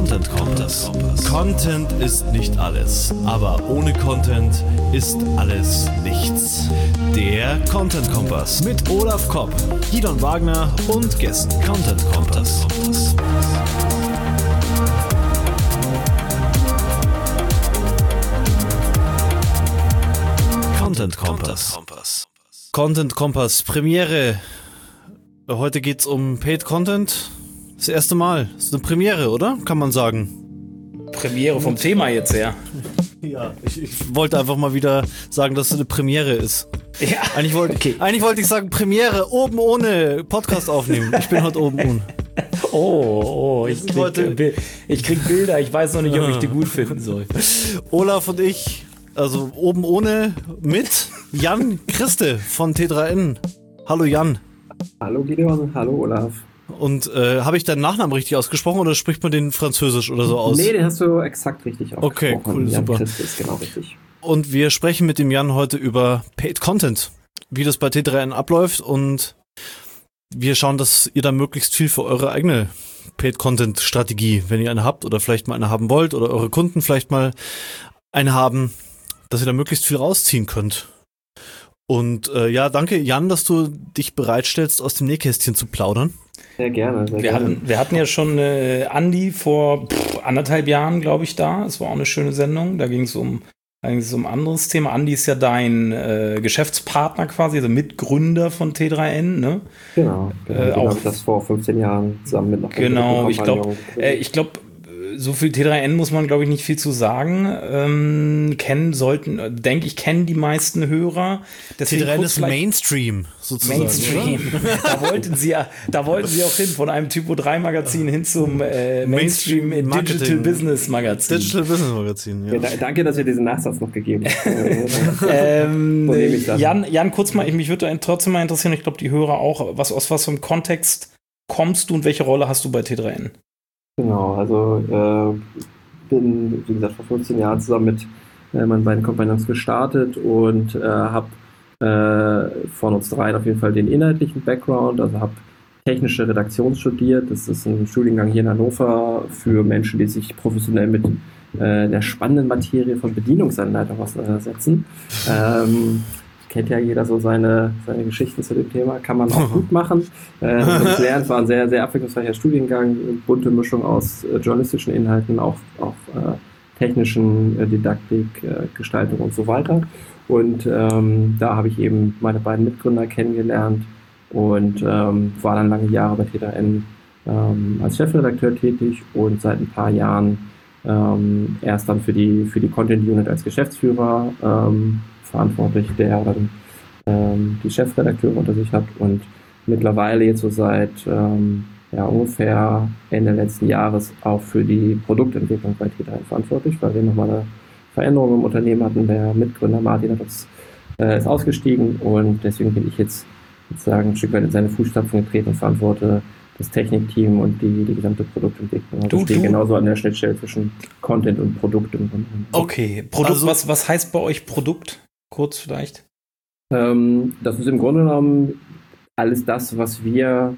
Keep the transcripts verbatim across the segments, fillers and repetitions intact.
Content Kompass. Content ist nicht alles, aber ohne Content ist alles nichts. Der Content Kompass mit Olaf Kopp, Gidon Wagner und Gästen. Content Kompass. Content Kompass. Content Kompass Premiere. Heute geht's um Paid Content. Das erste Mal. Das ist eine Premiere, oder? Kann man sagen. Premiere vom Thema jetzt her. Ja, ich, ich wollte einfach mal wieder sagen, dass es eine Premiere ist. Ja. Eigentlich wollte okay. eigentlich wollte ich sagen, Premiere, oben ohne Podcast aufnehmen. Ich bin heute oben ohne. Oh, oh, ich krieg, heute, ich krieg Bilder, ich weiß noch nicht, ob ich die gut finden soll. Olaf und ich, also oben ohne mit Jan Christe von T drei N. Hallo Jan. Hallo Gideon, hallo Olaf. Und äh, habe ich deinen Nachnamen richtig ausgesprochen oder spricht man den französisch oder so aus? Nee, den hast du exakt richtig ausgesprochen. Okay, cool, Jan super. Christe ist genau richtig. Und wir sprechen mit dem Jan heute über Paid Content, wie das bei T drei N abläuft, und wir schauen, dass ihr da möglichst viel für eure eigene Paid Content Strategie, wenn ihr eine habt oder vielleicht mal eine haben wollt oder eure Kunden vielleicht mal eine haben, dass ihr da möglichst viel rausziehen könnt. Und äh, ja, danke Jan, dass du dich bereitstellst, aus dem Nähkästchen zu plaudern. Sehr gerne, sehr wir, gerne. Hatten, wir hatten ja schon äh, Andi vor pff, anderthalb Jahren, glaube ich, da. Es war auch eine schöne Sendung. Da ging es um, um ein anderes Thema. Andi ist ja dein äh, Geschäftspartner quasi, also Mitgründer von T drei N, ne? Genau, genau. Äh, auch habe ich das vor fünfzehn Jahren zusammen mit noch Genau, ich glaube, äh, ich glaube, so viel T drei N muss man, glaube ich, nicht viel zu sagen. Ähm, kennen sollten, denke ich, kennen die meisten Hörer. Deswegen T drei N ist Mainstream, sozusagen. Mainstream. da wollten sie ja, da wollten sie auch hin, von einem Typo drei Magazin hin zum äh, Mainstream, Mainstream Digital Business Magazin. Digital Business Magazin, ja. ja da, danke, dass ihr diesen Nachsatz noch gegeben habt. ähm, Jan, Jan, kurz mal, mich würde trotzdem mal interessieren, ich glaube, die Hörer auch, was, aus was für einem Kontext kommst du und welche Rolle hast du bei T drei N? Genau, also äh, bin, wie gesagt, vor fünfzehn Jahren zusammen mit äh, meinen beiden Kompagnons gestartet und äh, habe äh, von uns dreien auf jeden Fall den inhaltlichen Background, also habe technische Redaktion studiert. Das ist ein Studiengang hier in Hannover für Menschen, die sich professionell mit äh, der spannenden Materie von Bedienungsanleitung auseinandersetzen. Ähm, kennt ja jeder so seine, seine Geschichten zu dem Thema, kann man auch gut machen. Äh, das Lernen war ein sehr, sehr abwechslungsreicher Studiengang, bunte Mischung aus äh, journalistischen Inhalten, auch, auch äh, technischen äh, Didaktik, äh, Gestaltung und so weiter. Und ähm, da habe ich eben meine beiden Mitgründer kennengelernt und ähm, war dann lange Jahre bei T drei N ähm, als Chefredakteur tätig und seit ein paar Jahren ähm, erst dann für die, für die Content Unit als Geschäftsführer ähm, verantwortlich, der dann ähm, die Chefredakteure unter sich hat und mittlerweile jetzt so seit ähm, ja, ungefähr Ende letzten Jahres auch für die Produktentwicklung bei T drei N verantwortlich, weil wir nochmal eine Veränderung im Unternehmen hatten. Der Mitgründer Martin hat uns, äh, ist ausgestiegen und deswegen bin ich jetzt sozusagen ein Stück weit in seine Fußstapfen getreten und verantworte das Technikteam und die, die gesamte Produktentwicklung. Also ich stehe genauso an der Schnittstelle zwischen Content und Produkt. Und, und, und. Okay, Produkt, also, was, was heißt bei euch Produkt? Kurz vielleicht. Ähm, das ist im Grunde genommen alles das, was wir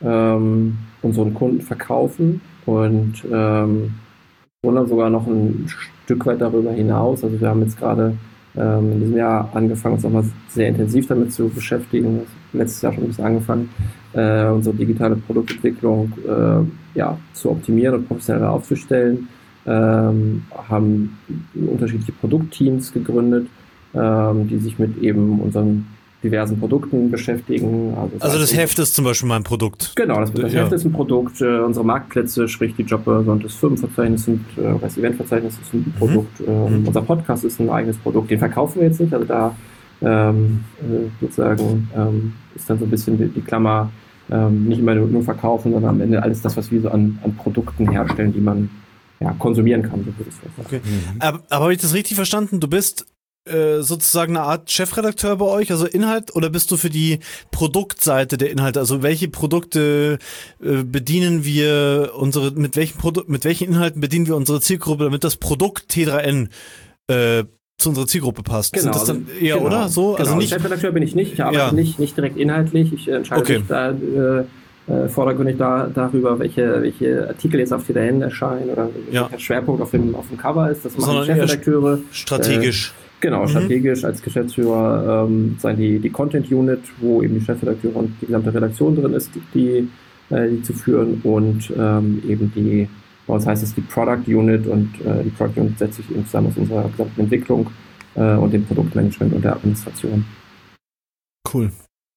ähm, unseren Kunden verkaufen und ähm, oder sogar noch ein Stück weit darüber hinaus. Also wir haben jetzt gerade ähm, in diesem Jahr angefangen, uns nochmal sehr intensiv damit zu beschäftigen. Letztes Jahr schon ein bisschen angefangen, äh, unsere digitale Produktentwicklung äh, ja, zu optimieren und professioneller aufzustellen. Ähm, haben unterschiedliche Produktteams gegründet, ähm, die sich mit eben unseren diversen Produkten beschäftigen. Also das, also das Heft ist zum Beispiel mein Produkt. Genau, das, das ja. Heft ist ein Produkt. Äh, unsere Marktplätze, sprich die Jobbörse und das Firmenverzeichnis sind, äh, das Eventverzeichnis ist ein mhm. Produkt. Äh, mhm. Unser Podcast ist ein eigenes Produkt. Den verkaufen wir jetzt nicht. Also da ähm, äh, sozusagen ähm, ist dann so ein bisschen die, die Klammer, ähm, nicht immer nur, nur verkaufen, sondern am Ende alles das, was wir so an, an Produkten herstellen, die man ja, konsumieren kann. So würde ich sagen. Okay. Mhm. Aber, aber habe ich das richtig verstanden? Du bist äh, sozusagen eine Art Chefredakteur bei euch, also Inhalt, oder bist du für die Produktseite der Inhalte? Also welche Produkte äh, bedienen wir unsere, mit welchen Produ- mit welchen Inhalten bedienen wir unsere Zielgruppe, damit das Produkt T drei N äh, zu unserer Zielgruppe passt. Genau, Sind das dann eher, genau, oder? So? Genau. Also nicht, Chefredakteur bin ich nicht, ich arbeite ja. nicht, nicht direkt inhaltlich, ich entscheide okay. mich da äh, äh, vordergründig da, darüber, welche, welche Artikel jetzt auf T drei N erscheinen oder ja. welcher Schwerpunkt auf dem, auf dem Cover ist. Das machen Sondern die Chefredakteure. Strategisch. Äh, genau, mhm. strategisch als Geschäftsführer ähm, sein die, die Content Unit, wo eben die Chefredakteure und die gesamte Redaktion drin ist, die, äh, die zu führen und ähm, eben die, bei uns heißt es die Product Unit und äh, die Product Unit setzt sich eben zusammen aus unserer gesamten Entwicklung äh, und dem Produktmanagement und der Administration. Cool.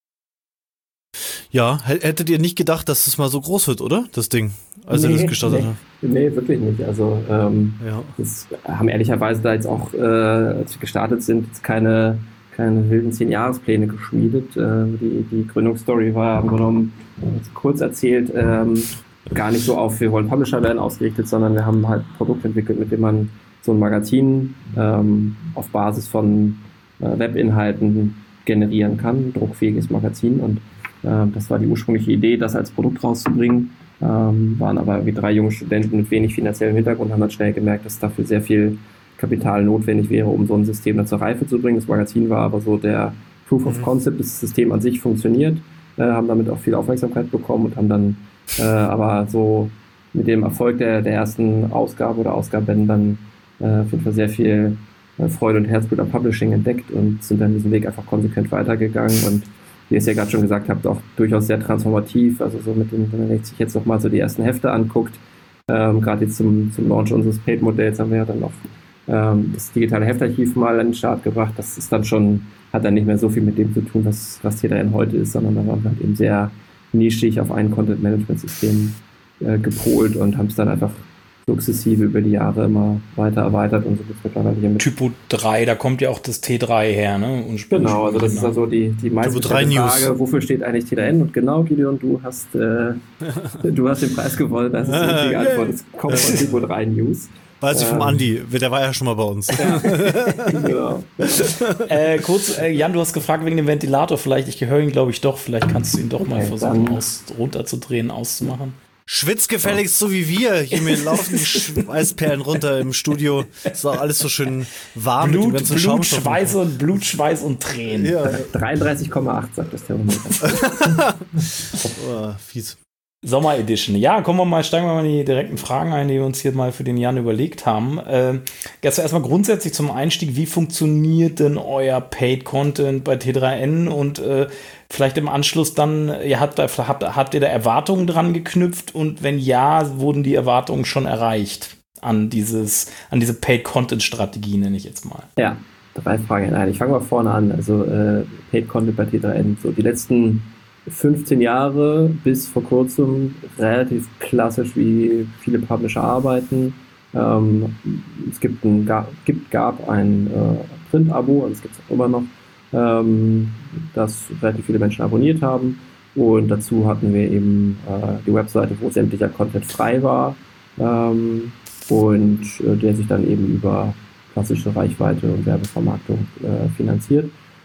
Ja, hättet ihr nicht gedacht, dass es mal so groß wird, oder? Das Ding, als nee, ihr das gestartet nee, habt? Nee, wirklich nicht. Also ähm, ja. das haben ehrlicherweise da jetzt auch, äh, als wir gestartet sind, jetzt keine, keine wilden Zehn-Jahres-Pläne geschmiedet. Äh, die, die Gründungsstory war im genommen, kurz erzählt, ähm, gar nicht so auf, wir wollen Publisher werden ausgerichtet, sondern wir haben halt ein Produkt entwickelt, mit dem man so ein Magazin ähm, auf Basis von äh, Webinhalten generieren kann, ein druckfähiges Magazin, und das war die ursprüngliche Idee, das als Produkt rauszubringen, ähm, waren aber wie drei junge Studenten mit wenig finanziellem Hintergrund, haben dann schnell gemerkt, dass dafür sehr viel Kapital notwendig wäre, um so ein System dann zur Reife zu bringen. Das Magazin war aber so der Proof of Concept, das System an sich funktioniert, äh, haben damit auch viel Aufmerksamkeit bekommen und haben dann äh, aber so mit dem Erfolg der, der ersten Ausgabe oder Ausgaben dann äh, auf jeden Fall sehr viel äh, Freude und Herzblut am Publishing entdeckt und sind dann diesen Weg einfach konsequent weitergegangen und wie ihr es ja gerade schon gesagt habt, auch durchaus sehr transformativ. Also so mit dem, wenn man sich jetzt nochmal so die ersten Hefte anguckt, ähm, gerade jetzt zum, zum Launch unseres Paid-Modells haben wir ja dann noch ähm, das digitale Heftarchiv mal an den Start gebracht. Das ist dann schon, hat dann nicht mehr so viel mit dem zu tun, was, was T drei N heute ist, sondern da waren wir halt eben sehr nischig auf ein Content-Management-System äh, gepolt und haben es dann einfach sukzessive über die Jahre immer weiter erweitert und so gibt es mittlerweile hier mit. Typo drei, da kommt ja auch das T drei her, ne? Und genau, also das ist also die, die meiste Frage, wofür steht eigentlich T drei N? Und genau, Gideon, du hast, äh, du hast den Preis gewonnen, das ist die richtige Antwort, es kommt von Typo drei News. Weiß ich vom ähm, Andi, der war ja schon mal bei uns. Ja. Genau. äh, kurz, äh, Jan, du hast gefragt wegen dem Ventilator, vielleicht, ich höre ihn glaube ich doch, vielleicht kannst du ihn doch okay, mal versuchen aus, runterzudrehen, auszumachen. Schwitz gefälligst so wie wir. Hier mir laufen die Schweißperlen runter im Studio. Ist auch alles so schön warm. Blut, mit dem ganzen Blut, Schweiß und Blut, Schweiß und Tränen. Ja. dreiunddreißig Komma acht sagt das Thermometer. Oh, fies. Sommer Edition. Ja, kommen wir mal, steigen wir mal in die direkten Fragen ein, die wir uns hier mal für den Jan überlegt haben. Äh, jetzt erstmal grundsätzlich zum Einstieg, wie funktioniert denn euer Paid Content bei T drei N und äh, vielleicht im Anschluss dann, ihr habt, habt, habt ihr da Erwartungen dran geknüpft und wenn ja, wurden die Erwartungen schon erreicht an dieses, an diese Paid Content Strategie, nenne ich jetzt mal. Ja, drei Fragen. Nein, ich fange mal vorne an. Also äh, Paid Content bei T drei N, so die letzten fünfzehn Jahre bis vor kurzem relativ klassisch, wie viele Publisher arbeiten. Ähm, es gibt, ein, gab, gibt, gab ein äh, Print-Abo, und es gibt es auch immer noch, ähm, das relativ viele Menschen abonniert haben. Und dazu hatten wir eben äh, die Webseite, wo sämtlicher Content frei war ähm, und äh, der sich dann eben über klassische Reichweite und Werbevermarktung äh, finanziert.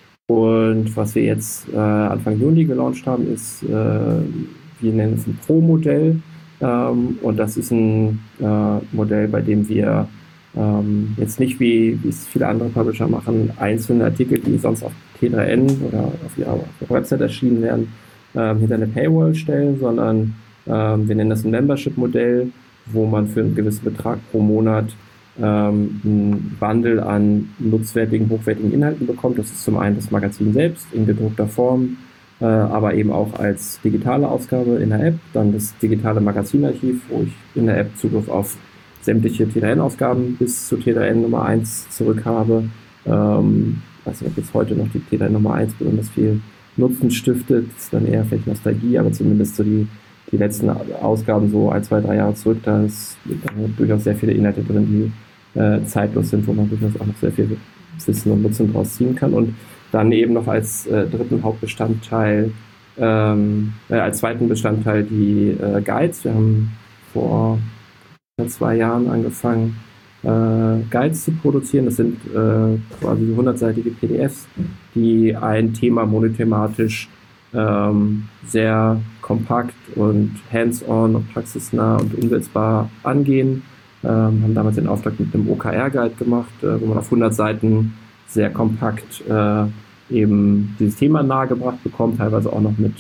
Und was wir jetzt äh, Anfang Juni gelauncht haben, ist, äh, wir nennen es ein Pro-Modell. Ähm, und das ist ein äh, Modell, bei dem wir ähm, jetzt nicht, wie es viele andere Publisher machen, einzelne Artikel, die sonst auf T drei N oder auf ihrer, auf ihrer Website erschienen werden, äh, hinter eine Paywall stellen, sondern äh, wir nennen das ein Membership-Modell, wo man für einen gewissen Betrag pro Monat ähm, einen Bundle an nutzwertigen, hochwertigen Inhalten bekommt. Das ist zum einen das Magazin selbst in gedruckter Form, äh, aber eben auch als digitale Ausgabe in der App, dann das digitale Magazinarchiv, wo ich in der App Zugriff auf sämtliche T drei N-Ausgaben bis zu T drei N Nummer eins zurück habe. Ähm, ich weiß nicht, ob jetzt heute noch die T drei N Nummer eins besonders viel Nutzen stiftet, das ist dann eher vielleicht Nostalgie, aber zumindest so die die letzten Ausgaben so ein, zwei, drei Jahre zurück, da ist da durchaus sehr viele Inhalte drin, die äh, zeitlos sind, wo man durchaus auch noch sehr viel Wissen und Nutzen draus ziehen kann. Und dann eben noch als äh, dritten Hauptbestandteil, ähm, äh, als zweiten Bestandteil die äh, Guides. Wir haben vor zwei Jahren angefangen, äh, Guides zu produzieren. Das sind äh, quasi hundertseitige P D Fs, die ein Thema monothematisch ähm, sehr kompakt und hands-on und praxisnah und umsetzbar angehen. Ähm, haben damals den Auftrag mit einem O K R-Guide gemacht, äh, wo man auf hundert Seiten sehr kompakt äh, eben dieses Thema nahegebracht bekommt, teilweise auch noch mit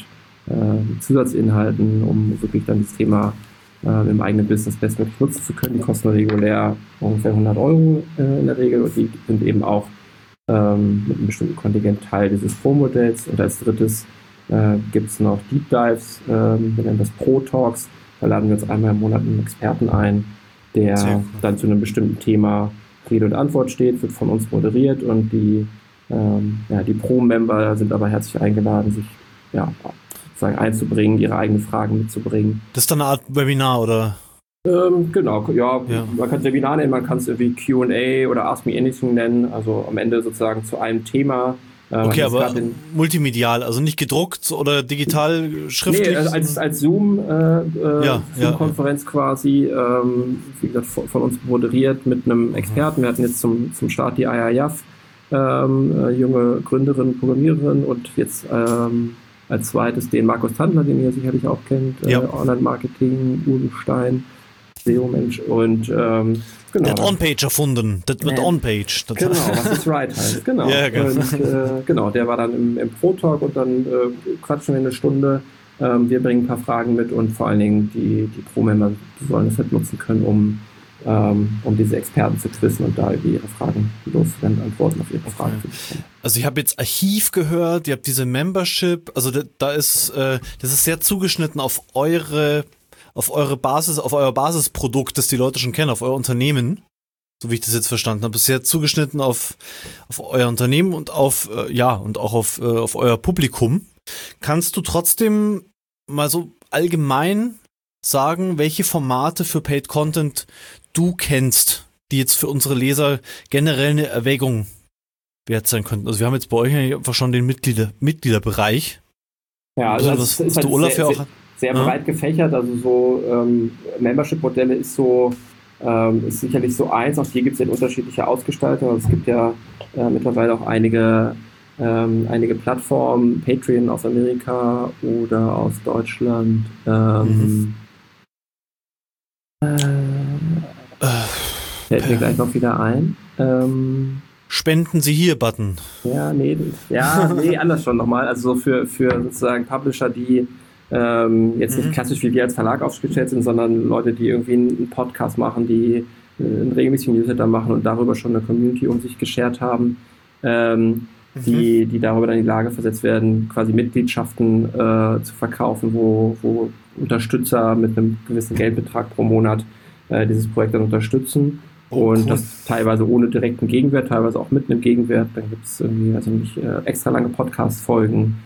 äh, Zusatzinhalten, um wirklich dann das Thema äh, im eigenen Business bestmöglich nutzen zu können. Die kosten regulär ungefähr hundert Euro äh, in der Regel und die sind eben auch ähm, mit einem bestimmten Kontingent Teil dieses Pro-Modells. Und als drittes äh, gibt es noch Deep Dives, äh, wir nennen das Pro-Talks. Da laden wir uns einmal im Monat einen Experten ein, der cool. dann zu einem bestimmten Thema Rede und Antwort steht, wird von uns moderiert und die, ähm, ja, die Pro-Member sind aber herzlich eingeladen, sich ja, sozusagen einzubringen, ihre eigenen Fragen mitzubringen. Das ist dann eine Art Webinar, oder? Ähm, genau, ja, ja. Man kann es Webinar nennen, man kann es irgendwie Q and A oder Ask Me Anything nennen, also am Ende sozusagen zu einem Thema. Okay, aber multimedial, also nicht gedruckt oder digital schriftlich? Nee, als, als Zoom, äh, ja, Zoom-Konferenz ja, ja. quasi, ähm, wie gesagt, von, von uns moderiert mit einem Experten. Wir hatten jetzt zum, zum Start die Aya Jaff, ähm, äh, junge Gründerin, Programmiererin und jetzt ähm, als zweites den Markus Tandler, den ihr sicherlich auch kennt, ja. äh, Online-Marketing, Uwe Stein, S E O-Mensch und ähm, genau. Der hat On-Page erfunden. Das wird On-Page. Genau, was ist Right heißt. Genau. Ja, genau. Und, äh, genau, der war dann im, im Pro-Talk und dann äh, quatschen wir eine Stunde. Ähm, wir bringen ein paar Fragen mit und vor allen Dingen die, die Pro-Member sollen es halt nutzen können, um, ähm, um diese Experten zu quizzen und da ihre Fragen loszuwerden, Antworten auf ihre Fragen zu bekommen. Also ich habe jetzt Archiv gehört, ihr habt diese Membership, also da, da ist, äh, das ist sehr zugeschnitten auf eure auf eure Basis, auf euer Basisprodukt, das die Leute schon kennen, auf euer Unternehmen, so wie ich das jetzt verstanden habe, bisher zugeschnitten auf, auf euer Unternehmen und auf, äh, ja, und auch auf, äh, auf euer Publikum. Kannst du trotzdem mal so allgemein sagen, welche Formate für Paid Content du kennst, die jetzt für unsere Leser generell eine Erwägung wert sein könnten? Also wir haben jetzt bei euch einfach schon den Mitglieder, Mitgliederbereich. Ja, also das, was, das ist was halt du Olaf sehr, ja sehr, auch sehr breit ja. gefächert, also so ähm, Membership-Modelle ist so ähm, ist sicherlich so eins, auch hier gibt es ja unterschiedliche Ausgestaltungen, also es gibt ja äh, mittlerweile auch einige ähm, einige Plattformen, Patreon aus Amerika oder aus Deutschland, ähm, mhm. äh, fällt mir gleich noch wieder ein. Ähm, Spenden Sie hier Button. Ja, nee, ja, nee, anders schon nochmal. Also so für, für sozusagen Publisher, die ähm, jetzt nicht klassisch wie wir als Verlag aufgestellt sind, sondern Leute, die irgendwie einen Podcast machen, die einen regelmäßigen Newsletter machen und darüber schon eine Community um sich geschert haben, ähm, mhm. die, die darüber dann in die Lage versetzt werden, quasi Mitgliedschaften äh, zu verkaufen, wo, wo Unterstützer mit einem gewissen Geldbetrag pro Monat äh, dieses Projekt dann unterstützen. Oh, und cool. Das teilweise ohne direkten Gegenwert, teilweise auch mit einem Gegenwert. Dann gibt es irgendwie, also nicht äh, extra lange Podcast-Folgen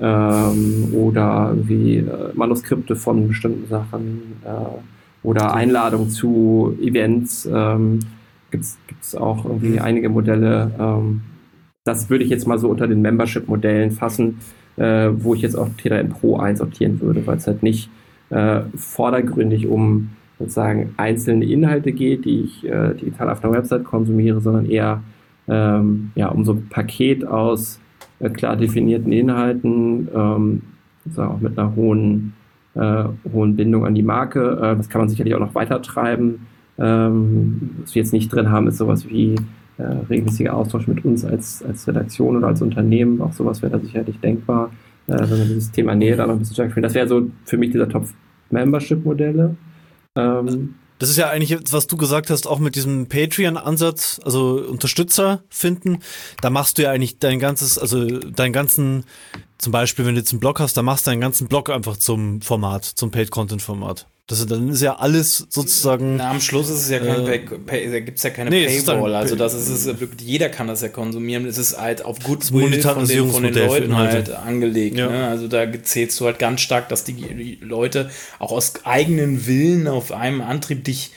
ähm, oder irgendwie äh, Manuskripte von bestimmten Sachen äh, oder Einladungen zu Events. Ähm, gibt es auch irgendwie mhm. einige Modelle. Ähm, das würde ich jetzt mal so unter den Membership-Modellen fassen, äh, wo ich jetzt auch T drei N Pro einsortieren würde, weil es halt nicht äh, vordergründig um sozusagen einzelne Inhalte geht, die ich äh, digital auf einer Website konsumiere, sondern eher ähm, ja, um so ein Paket aus äh, klar definierten Inhalten, ähm, also auch mit einer hohen, äh, hohen Bindung an die Marke. Äh, das kann man sicherlich auch noch weiter treiben. Ähm, was wir jetzt nicht drin haben, ist sowas wie äh, regelmäßiger Austausch mit uns als, als Redaktion oder als Unternehmen. Auch sowas wäre da sicherlich denkbar, äh, wenn man dieses Thema Nähe da noch ein bisschen stärker findet. Das wäre so für mich dieser Top-Membership-Modelle. Ähm, das ist ja eigentlich, was du gesagt hast, auch mit diesem Patreon-Ansatz, also Unterstützer finden, da machst du ja eigentlich dein ganzes, also deinen ganzen, zum Beispiel, wenn du jetzt einen Blog hast, da machst du deinen ganzen Blog einfach zum Format, zum Paid-Content-Format. Das, dann ist ja alles sozusagen. Na, am Schluss ist es ja kein äh, Pay, Pay, da gibt es ja keine nee, Paywall, also das ist es wirklich, jeder kann das ja konsumieren, es ist halt auf Goodwill von den, von den Leuten halt angelegt, ja. Ne? Also da zählst du halt ganz stark, dass die, die Leute auch aus eigenen Willen auf einem Antrieb dich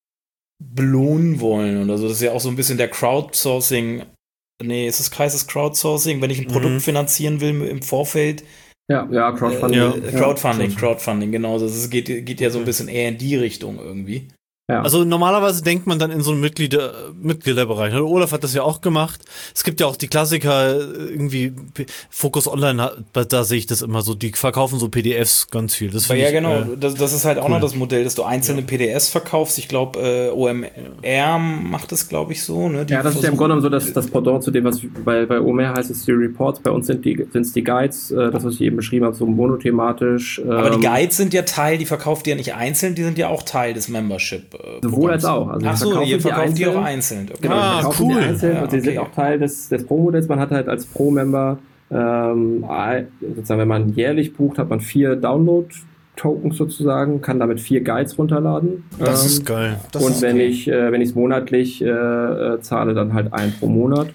belohnen wollen und also das ist ja auch so ein bisschen der Crowdsourcing, nee, ist das heißt das Crowdsourcing, wenn ich ein Produkt mhm. finanzieren will im Vorfeld. Ja, ja, Crowdfunding. Äh, Crowdfunding, ja. Crowdfunding, genau. Also es geht, geht ja so ein bisschen eher in die Richtung irgendwie. Ja. Also normalerweise denkt man dann in so einen Mitglieder, Mitgliederbereich. Ne? Olaf hat das ja auch gemacht. Es gibt ja auch die Klassiker, irgendwie Focus Online, da sehe ich das immer so, die verkaufen so P D Fs ganz viel. Das ja, ich, genau, äh, das, das ist halt auch cool. noch das Modell, dass du einzelne Ja. P D Fs verkaufst. Ich glaube, äh, O M R macht das, glaube ich, so. Ne? Die Ja, das ist ja im Grunde genommen so das, das Pendant zu dem, was bei, bei O M R heißt es die Reports, bei uns sind die, sind's die Guides, äh, das, was ich eben beschrieben habe, so monothematisch. Ähm, Aber die Guides sind ja Teil, die verkauft ihr ja nicht einzeln, die sind ja auch Teil des Membership. Äh, Sowohl als auch. Also Ach so, verkaufen ihr die verkauft die auch einzeln. einzeln. Okay. Genau, Ah, die verkaufen cool. die einzeln Ja, und sie okay. sind auch Teil des, des Pro-Modells. Man hat halt als Pro-Member, ähm, sozusagen, wenn man jährlich bucht, hat man vier Download-Tokens sozusagen, kann damit vier Guides runterladen. Das ähm, ist geil. Das und ist wenn geil. ich äh, wenn ich es monatlich äh, äh, zahle, dann halt ein pro Monat.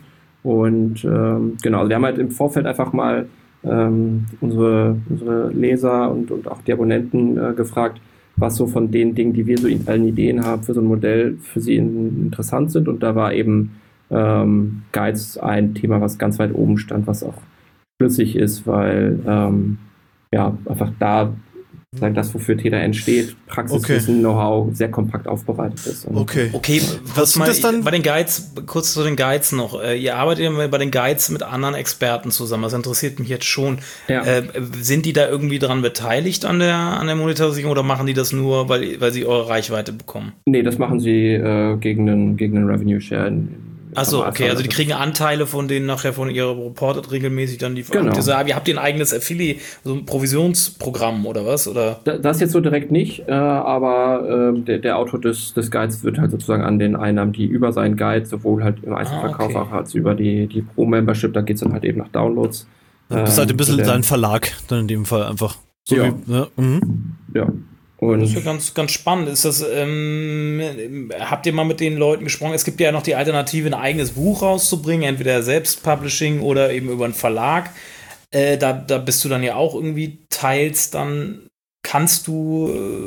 Und ähm, genau, also wir haben halt im Vorfeld einfach mal ähm, unsere, unsere Leser und, und auch die Abonnenten äh, gefragt, was so von den Dingen, die wir so in allen Ideen haben für so ein Modell, für sie in, interessant sind. Und da war eben ähm, Guides ein Thema, was ganz weit oben stand, was auch schlüssig ist, weil ähm, ja, einfach da sagen, das, wofür T D N steht, Praxiswissen, Okay. Know-how sehr kompakt aufbereitet ist. Und Okay. Okay, Was was sind mal, das dann? Bei den Guides, kurz zu den Guides noch. Äh, ihr arbeitet ja bei den Guides mit anderen Experten zusammen. Das interessiert mich jetzt schon. Ja. Äh, sind die da irgendwie dran beteiligt an der, an der Monetarisierung oder machen die das nur, weil, weil sie eure Reichweite bekommen? Nee, das machen sie äh, gegen einen gegen einen Revenue Share. In, Achso, am okay, Anfang. also die kriegen Anteile von denen nachher von ihrer reportet regelmäßig dann die Genau. Habt ihr, so, ihr habt ihr ein eigenes Affiliate, so ein Provisionsprogramm oder was? Oder? Da- Das jetzt so direkt nicht, äh, aber äh, der, der Autor des, des Guides wird halt sozusagen an den Einnahmen, die über seinen Guide, sowohl halt im Einzelverkauf Ah, okay. auch als über die, die Pro-Membership, da geht es dann halt eben nach Downloads. Du bist halt ein Ähm, bisschen der- dein Verlag, dann in dem Fall einfach. So Ja. wie, ne? Mhm. Ja. Das ist ja Und ganz, ganz spannend. Ist das, ähm, habt ihr mal mit den Leuten gesprochen? Es gibt ja noch die Alternative, ein eigenes Buch rauszubringen, entweder Selbstpublishing oder eben über einen Verlag. Äh, da, da bist du dann ja auch irgendwie teils dann, kannst du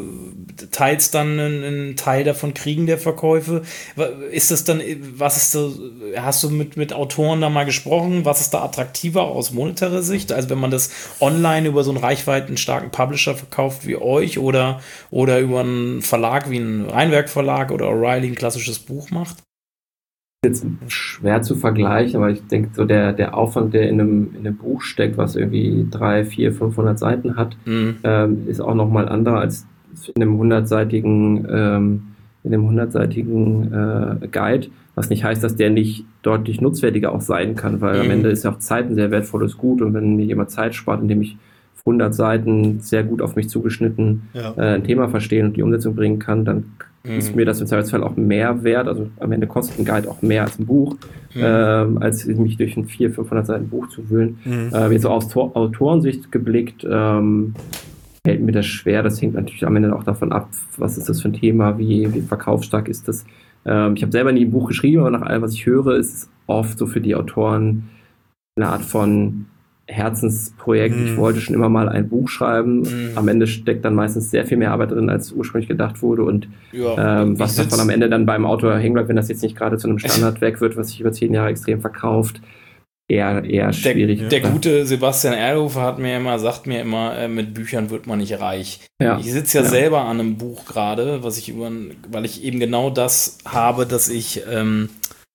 äh, teils dann einen, einen Teil davon kriegen, der Verkäufe. Wa- Ist das dann, was ist so, hast du mit, mit Autoren da mal gesprochen? Was ist da attraktiver aus monetarer Sicht? Also wenn man das online über so einen reichweitenstarken Publisher verkauft wie euch oder, oder über einen Verlag wie einen Rheinwerk Verlag oder O'Reilly ein klassisches Buch macht? jetzt schwer zu vergleichen, aber ich denke, so der, der Aufwand, der in einem, in einem Buch steckt, was irgendwie drei, vier, fünfhundert Seiten hat, Mhm. ähm, ist auch nochmal anderer als in einem hundertseitigen, ähm, in einem hundertseitigen äh, Guide, was nicht heißt, dass der nicht deutlich nutzwertiger auch sein kann, weil am Mhm. Ende ist ja auch Zeit ein sehr wertvolles Gut und wenn mir jemand Zeit spart, indem ich hundert Seiten sehr gut auf mich zugeschnitten Ja. äh, ein Thema verstehen und die Umsetzung bringen kann, dann Mhm. ist mir das im Zweifelsfall auch mehr wert, also am Ende kostet ein Guide auch mehr als ein Buch, ähm, als mich durch ein vierhundert, fünfhundert Seiten Buch zu wühlen. Mhm. Äh, jetzt so aus Tor- Autorensicht geblickt, ähm, fällt mir das schwer. Das hängt natürlich am Ende auch davon ab, was ist das für ein Thema, wie, wie verkaufsstark ist das. Ähm, ich habe selber nie ein Buch geschrieben, aber nach allem, was ich höre, ist es oft so für die Autoren eine Art von Herzensprojekt. Mhm. Ich wollte schon immer mal ein Buch schreiben. Mhm. Am Ende steckt dann meistens sehr viel mehr Arbeit drin, als ursprünglich gedacht wurde. Und Ja, ähm, ich was sitz- davon am Ende dann beim Autor hängen bleibt, wenn das jetzt nicht gerade zu einem Standardwerk wird, was sich über zehn Jahre extrem verkauft, eher, eher schwierig. Der, der gute Sebastian Erlhofer hat mir immer, sagt mir immer, äh, mit Büchern wird man nicht reich. Ja. Ich sitze ja, Ja. selber an einem Buch gerade, was ich über, weil ich eben genau das habe, dass ich ähm,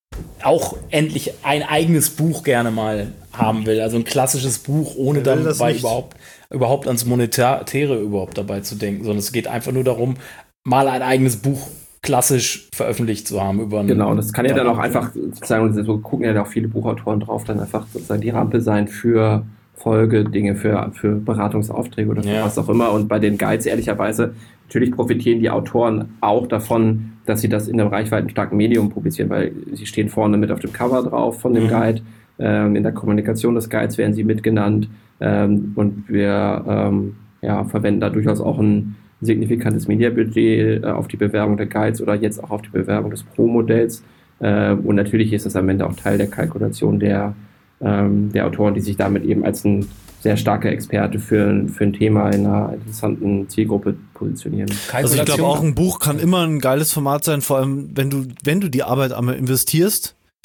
auch endlich ein eigenes Buch gerne mal haben will. Also ein klassisches Buch, ohne Wer will dann das bei nicht? überhaupt, überhaupt ans Monetäre überhaupt dabei zu denken, sondern es geht einfach nur darum, mal ein eigenes Buch klassisch veröffentlicht zu haben über einen, Genau, das kann ja dann auch Ja. einfach sozusagen, so gucken ja auch viele Buchautoren drauf, dann einfach sozusagen die Rampe sein für Folgedinge, für, für Beratungsaufträge oder für Ja. was auch immer. Und bei den Guides ehrlicherweise, natürlich profitieren die Autoren auch davon, dass sie das in einem reichweitenstarken Medium publizieren, weil sie stehen vorne mit auf dem Cover drauf von dem Mhm. Guide. Ähm, in der Kommunikation des Guides werden sie mitgenannt. Ähm, und wir ähm, ja, verwenden da durchaus auch ein signifikantes Mediabudget äh, auf die Bewerbung der Guides oder jetzt auch auf die Bewerbung des Pro-Modells. Äh, und natürlich ist das am Ende auch Teil der Kalkulation der, ähm, der Autoren, die sich damit eben als ein sehr starker Experte für, für ein Thema in einer interessanten Zielgruppe positionieren. Also ich glaube auch, ein Buch kann immer ein geiles Format sein, vor allem wenn du, wenn du die Arbeit einmal investierst,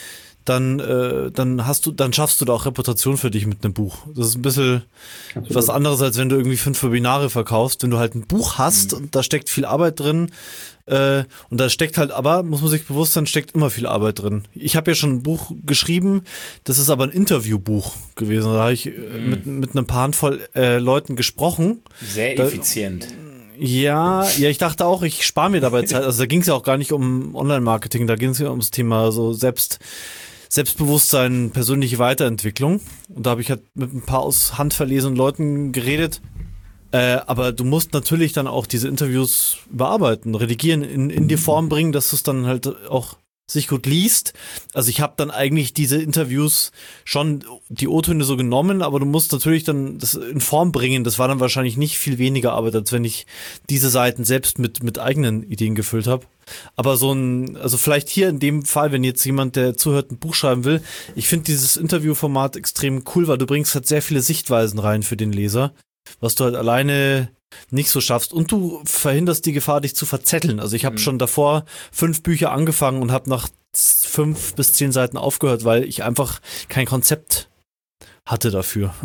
dann, äh, dann hast du, dann schaffst du da auch Reputation für dich mit einem Buch. Das ist ein bisschen Absolut. was anderes, als wenn du irgendwie fünf Webinare verkaufst. Wenn du halt ein Buch hast mhm. und da steckt viel Arbeit drin, äh, und da steckt halt aber, muss man sich bewusst sein, steckt immer viel Arbeit drin. Ich habe ja schon ein Buch geschrieben, das ist aber ein Interviewbuch gewesen. Da habe ich mhm. mit, mit einem paar Handvoll äh, Leuten gesprochen. Sehr effizient. Da, Ja, ja, ich dachte auch, ich spare mir dabei Zeit. Also da ging es ja auch gar nicht um Online-Marketing, da ging es ja ums Thema so Selbst, Selbstbewusstsein, persönliche Weiterentwicklung. Und da habe ich halt mit ein paar aus handverlesenen Leuten geredet. Äh, aber du musst natürlich dann auch diese Interviews bearbeiten, redigieren, in, in die Form bringen, dass du es dann halt auch sich gut liest. Also ich habe dann eigentlich diese Interviews schon die O-Töne so genommen, aber du musst natürlich dann das in Form bringen. Das war dann wahrscheinlich nicht viel weniger Arbeit, als wenn ich diese Seiten selbst mit mit eigenen Ideen gefüllt habe. Aber so ein, also vielleicht hier in dem Fall, wenn jetzt jemand, der zuhört, ein Buch schreiben will, ich finde dieses Interviewformat extrem cool, weil du bringst halt sehr viele Sichtweisen rein für den Leser, was du halt alleine nicht so schaffst, und du verhinderst die Gefahr, dich zu verzetteln. Also ich habe mhm. schon davor fünf Bücher angefangen und habe nach fünf bis zehn Seiten aufgehört, weil ich einfach kein Konzept hatte dafür.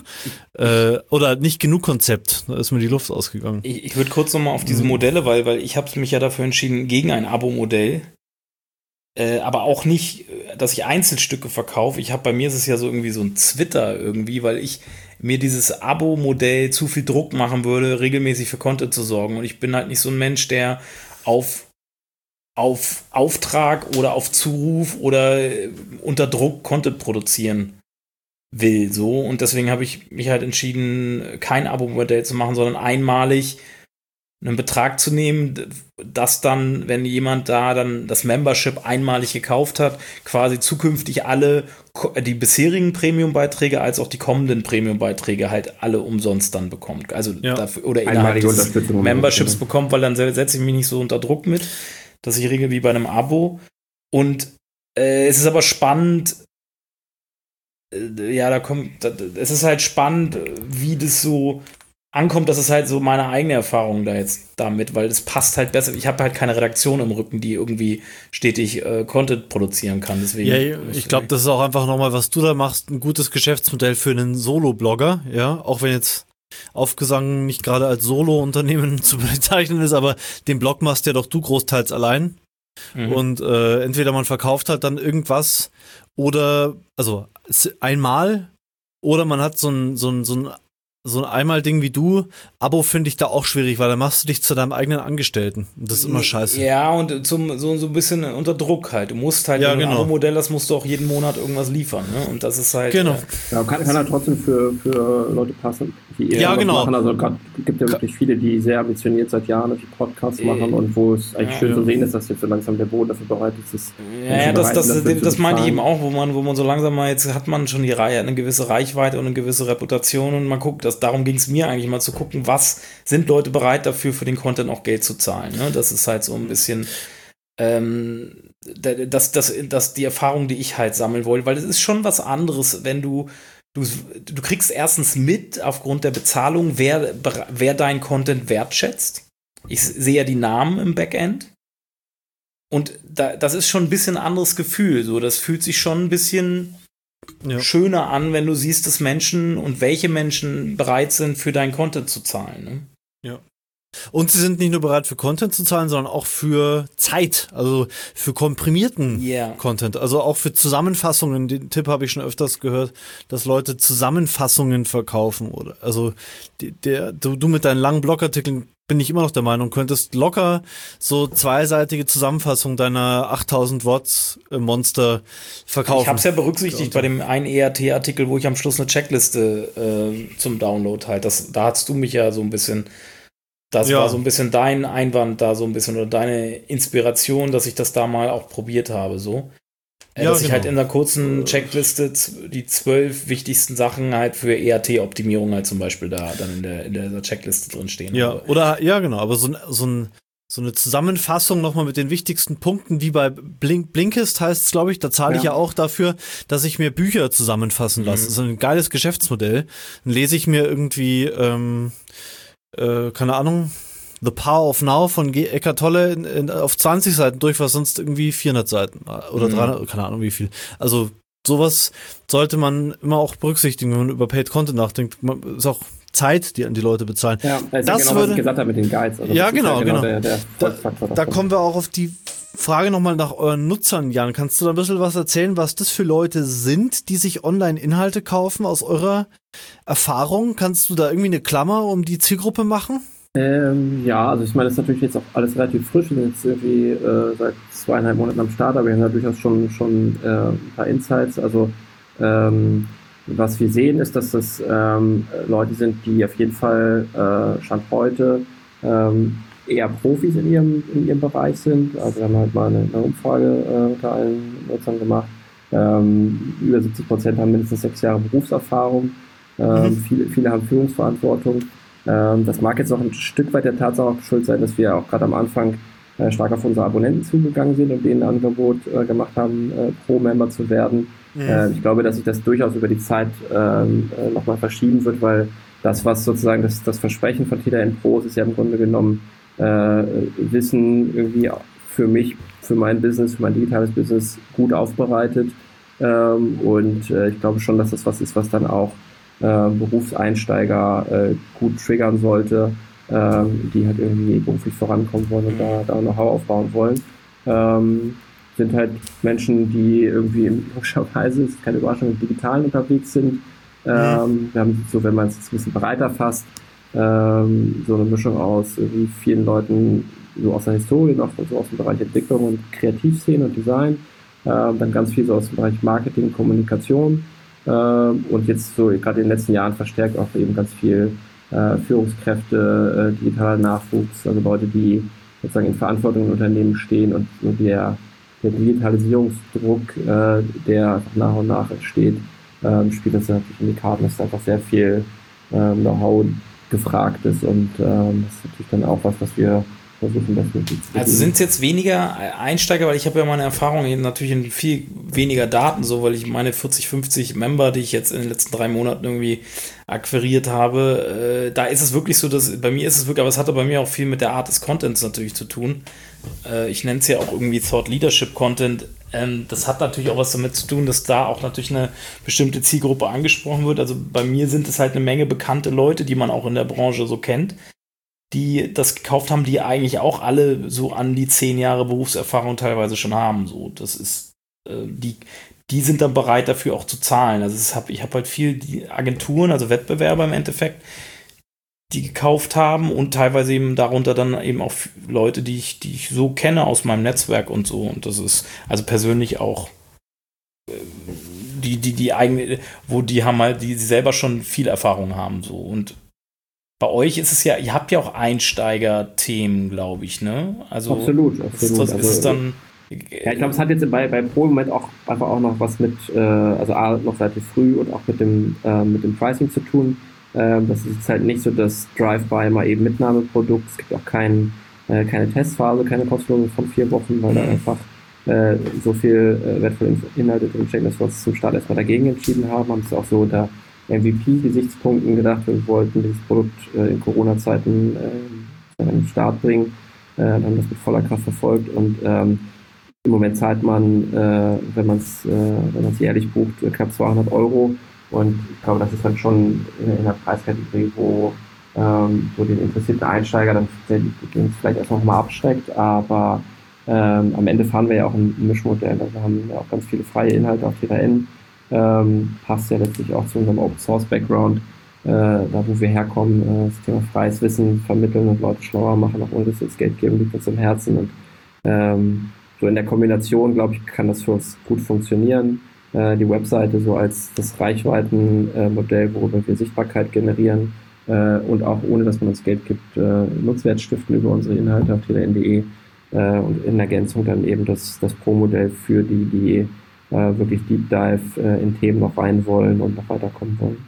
äh, oder nicht genug Konzept. Da ist mir die Luft ausgegangen. Ich, ich würde kurz nochmal auf diese Modelle, weil, weil ich habe mich ja dafür entschieden, gegen ein Abo-Modell. Äh, aber auch nicht, dass ich Einzelstücke verkaufe. Ich habe, bei mir ist es ja so irgendwie so ein Twitter irgendwie, weil ich mir dieses Abo-Modell zu viel Druck machen würde, regelmäßig für Content zu sorgen. Und ich bin halt nicht so ein Mensch, der auf, auf Auftrag oder auf Zuruf oder unter Druck Content produzieren will. So. Und deswegen habe ich mich halt entschieden, kein Abo-Modell zu machen, sondern einmalig einen Betrag zu nehmen, dass dann, wenn jemand da dann das Membership einmalig gekauft hat, quasi zukünftig alle, die bisherigen Premium-Beiträge als auch die kommenden Premium-Beiträge halt alle umsonst dann bekommt. Also ja. dafür, oder innerhalb des Memberships ja. bekommt, weil dann setze ich mich nicht so unter Druck mit, dass ich regel wie bei einem Abo. Und äh, es ist aber spannend, äh, ja, da kommt, da, es ist halt spannend, wie das so ankommt. Das ist halt so meine eigene Erfahrung da jetzt damit, weil das passt halt besser. Ich habe halt keine Redaktion im Rücken, die irgendwie stetig äh, Content produzieren kann. Deswegen ja, ich glaube, das ist auch einfach nochmal, was du da machst, ein gutes Geschäftsmodell für einen Solo-Blogger, ja, auch wenn jetzt Aufgesang nicht gerade als Solo-Unternehmen zu bezeichnen ist, aber den Blog machst ja doch du großteils allein. Mhm. Und äh, entweder man verkauft halt dann irgendwas oder, also einmal, oder man hat so ein, so ein, so ein So ein Einmal-Ding wie du, Abo finde ich da auch schwierig, weil dann machst du dich zu deinem eigenen Angestellten. Das ist immer scheiße. Ja, und zum, so, so ein bisschen unter Druck halt. Du musst halt, ja, wenn du genau. ein Abo-Modell hast, musst du auch jeden Monat irgendwas liefern. Ne? Und das ist halt. Genau. Äh, ja, kann, kann halt trotzdem für, für Leute passen, die eher ja, genau. machen. Also gerade gibt ja wirklich viele, die sehr ambitioniert seit Jahren die Podcasts äh, machen und wo es eigentlich ja, schön ja. zu sehen ist, dass jetzt so langsam der Boden dafür bereit ist. Dass ja, ja das, das, das, das, das meine ich eben auch, wo man, wo man so langsam mal, jetzt hat man schon die Reihe, eine gewisse Reichweite und eine gewisse Reputation und man guckt, dass, darum ging es mir eigentlich mal zu gucken, was sind Leute bereit dafür, für den Content auch Geld zu zahlen. Ne? Das ist halt so ein bisschen ähm, das, das, das die Erfahrung, die ich halt sammeln wollte, weil es ist schon was anderes, wenn du Du, du kriegst erstens mit, aufgrund der Bezahlung, wer, wer deinen Content wertschätzt. Ich sehe ja die Namen im Backend. Und da, das ist schon ein bisschen ein anderes Gefühl. So, das fühlt sich schon ein bisschen ja. schöner an, wenn du siehst, dass Menschen und welche Menschen bereit sind, für deinen Content zu zahlen. Ne? Ja. Und sie sind nicht nur bereit für Content zu zahlen, sondern auch für Zeit, also für komprimierten yeah. Content, also auch für Zusammenfassungen. Den Tipp habe ich schon öfters gehört, dass Leute Zusammenfassungen verkaufen oder also die, der du, du mit deinen langen Blogartikeln, bin ich immer noch der Meinung, könntest locker so zweiseitige Zusammenfassung deiner achttausend Worts Monster verkaufen. Ich habe es ja berücksichtigt bei dem einen E R T-Artikel, wo ich am Schluss eine Checkliste äh, zum Download halt. Das, da hast du mich ja so ein bisschen Das ja. war so ein bisschen dein Einwand da, so ein bisschen, oder deine Inspiration, dass ich das da mal auch probiert habe, so. Äh, ja, dass genau. ich halt in der kurzen Checkliste die zwölf wichtigsten Sachen halt für E R T-Optimierung halt zum Beispiel da dann in der, in der Checkliste drin stehen. Ja, habe. oder, ja, genau, aber so, so, ein, so eine Zusammenfassung nochmal mit den wichtigsten Punkten, wie bei Blink, Blinkist heißt es, glaube ich, da zahle ja. ich ja auch dafür, dass ich mir Bücher zusammenfassen lasse. Mhm. Das ist ein geiles Geschäftsmodell. Dann lese ich mir irgendwie, ähm, Äh, keine Ahnung, The Power of Now von G. Eckhart Tolle in, in, auf zwanzig Seiten durch, was sonst irgendwie vierhundert Seiten oder mhm. dreihundert, keine Ahnung wie viel. Also sowas sollte man immer auch berücksichtigen, wenn man über Paid Content nachdenkt. Man, ist auch Zeit, die an die Leute bezahlen. Ja, das ist das ja genau, würde, was ich gesagt habe mit den Guides. Also ja, genau, ja genau. Der, der da, da kommen wir auch auf die Frage nochmal nach euren Nutzern, Jan. Kannst du da ein bisschen was erzählen, was das für Leute sind, die sich Online-Inhalte kaufen aus eurer Erfahrung? Kannst du da irgendwie eine Klammer um die Zielgruppe machen? Ähm, ja, also ich meine, das ist natürlich jetzt auch alles relativ frisch. Wir sind jetzt irgendwie äh, seit zweieinhalb Monaten am Start, aber wir haben da durchaus schon, schon äh, ein paar Insights. Also ähm, was wir sehen, ist, dass das ähm, Leute sind, die auf jeden Fall äh, Stand heute ähm, eher Profis in ihrem, in ihrem Bereich sind. Also wir haben halt mal eine, eine Umfrage äh, unter allen Nutzern gemacht. Ähm, über siebzig Prozent haben mindestens sechs Jahre Berufserfahrung. Ähm, mhm. viele, viele haben Führungsverantwortung. Ähm, das mag jetzt auch ein Stück weit der Tatsache auch schuld sein, dass wir auch gerade am Anfang äh, stark auf unsere Abonnenten zugegangen sind und denen ein Angebot äh, gemacht haben, äh, Pro-Member zu werden. Mhm. Äh, ich glaube, dass sich das durchaus über die Zeit ähm, äh, nochmal verschieben wird, weil das, was sozusagen das, das Versprechen von T D N Pros ist ja im Grunde genommen äh, Wissen irgendwie für mich, für mein Business, für mein digitales Business gut aufbereitet. Ähm, und äh, ich glaube schon, dass das was ist, was dann auch äh, Berufseinsteiger äh, gut triggern sollte, äh, die halt irgendwie beruflich vorankommen wollen und da, da Know-how aufbauen wollen. Ähm, sind halt Menschen, die irgendwie logischerweise, ist keine Überraschung, im Digitalen unterwegs sind. Ähm, wir haben so, wenn man es ein bisschen breiter fasst, ähm, so eine Mischung aus irgendwie vielen Leuten so aus der Historie, noch so aus dem Bereich Entwicklung und Kreativszene und Design, ähm, dann ganz viel so aus dem Bereich Marketing, Kommunikation ähm, und jetzt so gerade in den letzten Jahren verstärkt auch eben ganz viel äh, Führungskräfte, äh, digitaler Nachwuchs, also Leute, die sozusagen in Verantwortung in Unternehmen stehen und so der, der Digitalisierungsdruck, äh, der einfach nach und nach entsteht, ähm, spielt das natürlich in die Karten, dass einfach sehr viel ähm, Know-how gefragt ist und ähm, das ist natürlich dann auch was, was wir versuchen, das mit zu Also sind es jetzt weniger Einsteiger, weil ich habe ja meine Erfahrung eben natürlich in viel weniger Daten, so weil ich meine vierzig, fünfzig Member, die ich jetzt in den letzten drei Monaten irgendwie akquiriert habe, äh, da ist es wirklich so, dass bei mir ist es wirklich, aber es hatte bei mir auch viel mit der Art des Contents natürlich zu tun. Äh, ich nenne es ja auch irgendwie Thought Leadership Content. Ähm, das hat natürlich auch was damit zu tun, dass da auch natürlich eine bestimmte Zielgruppe angesprochen wird. Also bei mir sind es halt eine Menge bekannte Leute, die man auch in der Branche so kennt, die das gekauft haben, die eigentlich auch alle so an die zehn Jahre Berufserfahrung teilweise schon haben. So, das ist, äh, die, die sind dann bereit dafür auch zu zahlen. Also es hab, ich habe halt viel die Agenturen, also Wettbewerber im Endeffekt, die gekauft haben und teilweise eben darunter dann eben auch Leute, die ich, die ich so kenne aus meinem Netzwerk und so. Und das ist also persönlich auch äh, die, die, die eigene, wo die haben halt, die selber schon viel Erfahrung haben. So. Und bei euch ist es ja, ihr habt ja auch Einsteiger-Themen, glaube ich, ne? Also absolut, absolut. Ist, das, ist also, es dann. Ja, ich glaube, es hat jetzt bei, bei Pro im Moment auch einfach auch noch was mit, äh, also A, noch relativ früh und auch mit dem, äh, mit dem Pricing zu tun. Ähm, das ist jetzt halt nicht so das Drive-by mal eben Mitnahmeprodukt. Es gibt auch kein, äh, keine Testphase, keine kostenlose von vier Wochen, weil da einfach äh, so viel äh, wertvolle Inhalte drinstecken, dass wir uns zum Start erstmal dagegen entschieden haben. Haben es auch so unter M V P-Gesichtspunkten gedacht, wir wollten dieses Produkt äh, in Corona-Zeiten äh, an den Start bringen, äh, haben das mit voller Kraft verfolgt und ähm, im Moment zahlt man, äh, wenn man es äh, wenn man es jährlich bucht, knapp zweihundert Euro und ich glaube, das ist dann schon in, in der Preiskategorie, wo, ähm, wo den interessierten Einsteiger dann vielleicht erst noch mal abschreckt, aber ähm, am Ende fahren wir ja auch ein Mischmodell, also wir haben ja auch ganz viele freie Inhalte auf T D N. Ähm, passt ja letztlich auch zu unserem Open Source Background, äh, da wo wir herkommen, äh, das Thema freies Wissen vermitteln und Leute schlauer machen, auch ohne dass wir jetzt Geld geben, liegt uns im Herzen und ähm, so in der Kombination, glaube ich, kann das für uns gut funktionieren. Äh, die Webseite so als das Reichweitenmodell, äh, worüber wir Sichtbarkeit generieren äh, und auch ohne, dass man uns Geld gibt, äh, Nutzwert stiften über unsere Inhalte auf t d n punkt d e äh, und in Ergänzung dann eben das, das Pro-Modell für die, die Äh, wirklich Deep Dive äh, in Themen noch rein wollen und noch weiterkommen wollen.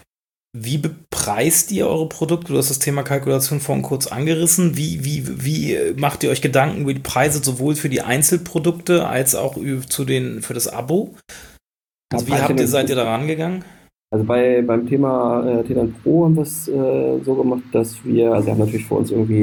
Wie bepreist ihr eure Produkte? Du hast das Thema Kalkulation vorhin kurz angerissen. Wie, wie, wie macht ihr euch Gedanken über die Preise sowohl für die Einzelprodukte als auch zu den, für das Abo? Also wie habt ihr, seid ihr da rangegangen? Also bei, beim Thema äh, T D N Pro haben wir es äh, so gemacht, dass wir, also wir haben natürlich für uns irgendwie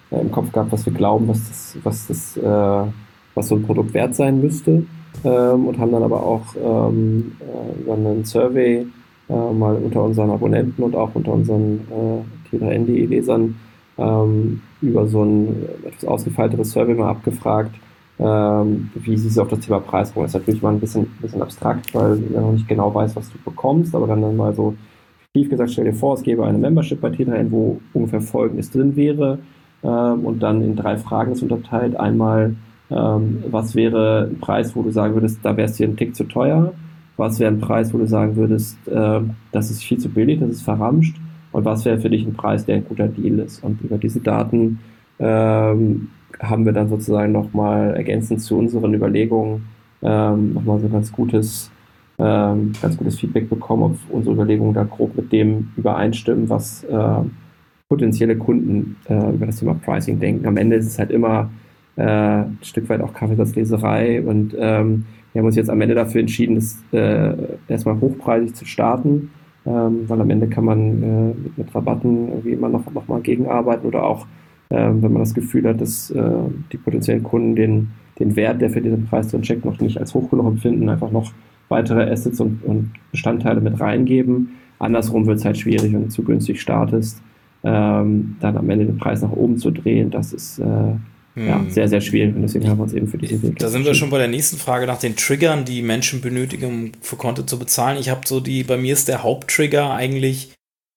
äh, im Kopf gehabt, was wir glauben, was das, was das, äh, was so ein Produkt wert sein müsste, ähm, und haben dann aber auch ähm, äh, über einen Survey äh, mal unter unseren Abonnenten und auch unter unseren äh, T drei N punkt de-Lesern ähm, über so ein etwas ausgefeilteres Survey mal abgefragt, ähm, wie sie sich auf das Thema Preis kommen. Das ist natürlich mal ein bisschen, bisschen abstrakt, weil man noch nicht genau weiß, was du bekommst, aber dann, dann mal so tief gesagt, stell dir vor, es gäbe eine Membership bei T drei N, wo ungefähr Folgendes drin wäre, ähm, und dann in drei Fragen ist unterteilt. Einmal, ähm, was wäre ein Preis, wo du sagen würdest, da wäre es dir ein Tick zu teuer? Was wäre ein Preis, wo du sagen würdest, äh, das ist viel zu billig, das ist verramscht? Und was wäre für dich ein Preis, der ein guter Deal ist? Und über diese Daten ähm, haben wir dann sozusagen nochmal ergänzend zu unseren Überlegungen ähm, nochmal so ein ganz gutes, ähm, ganz gutes Feedback bekommen, ob unsere Überlegungen da grob mit dem übereinstimmen, was äh, potenzielle Kunden äh, über das Thema Pricing denken. Am Ende ist es halt immer äh, ein Stück weit auch Kaffeesatzleserei, und ähm, wir haben uns jetzt am Ende dafür entschieden, das äh, erstmal hochpreisig zu starten, ähm, weil am Ende kann man äh, mit, mit Rabatten irgendwie immer noch, noch mal gegenarbeiten, oder auch, ähm, wenn man das Gefühl hat, dass äh, die potenziellen Kunden den, den Wert, der für diesen Preis drin steckt, noch nicht als hoch genug empfinden, einfach noch weitere Assets und, und Bestandteile mit reingeben. Andersrum wird es halt schwierig, wenn du zu günstig startest, ähm, dann am Ende den Preis nach oben zu drehen. Das ist äh, hm. ja, sehr, sehr schwierig, und deswegen haben wir uns eben für diesen Weg. Da sind wir schon bei der nächsten Frage nach den Triggern, die Menschen benötigen, um für Content zu bezahlen. Ich habe so die, bei mir ist der Haupttrigger eigentlich,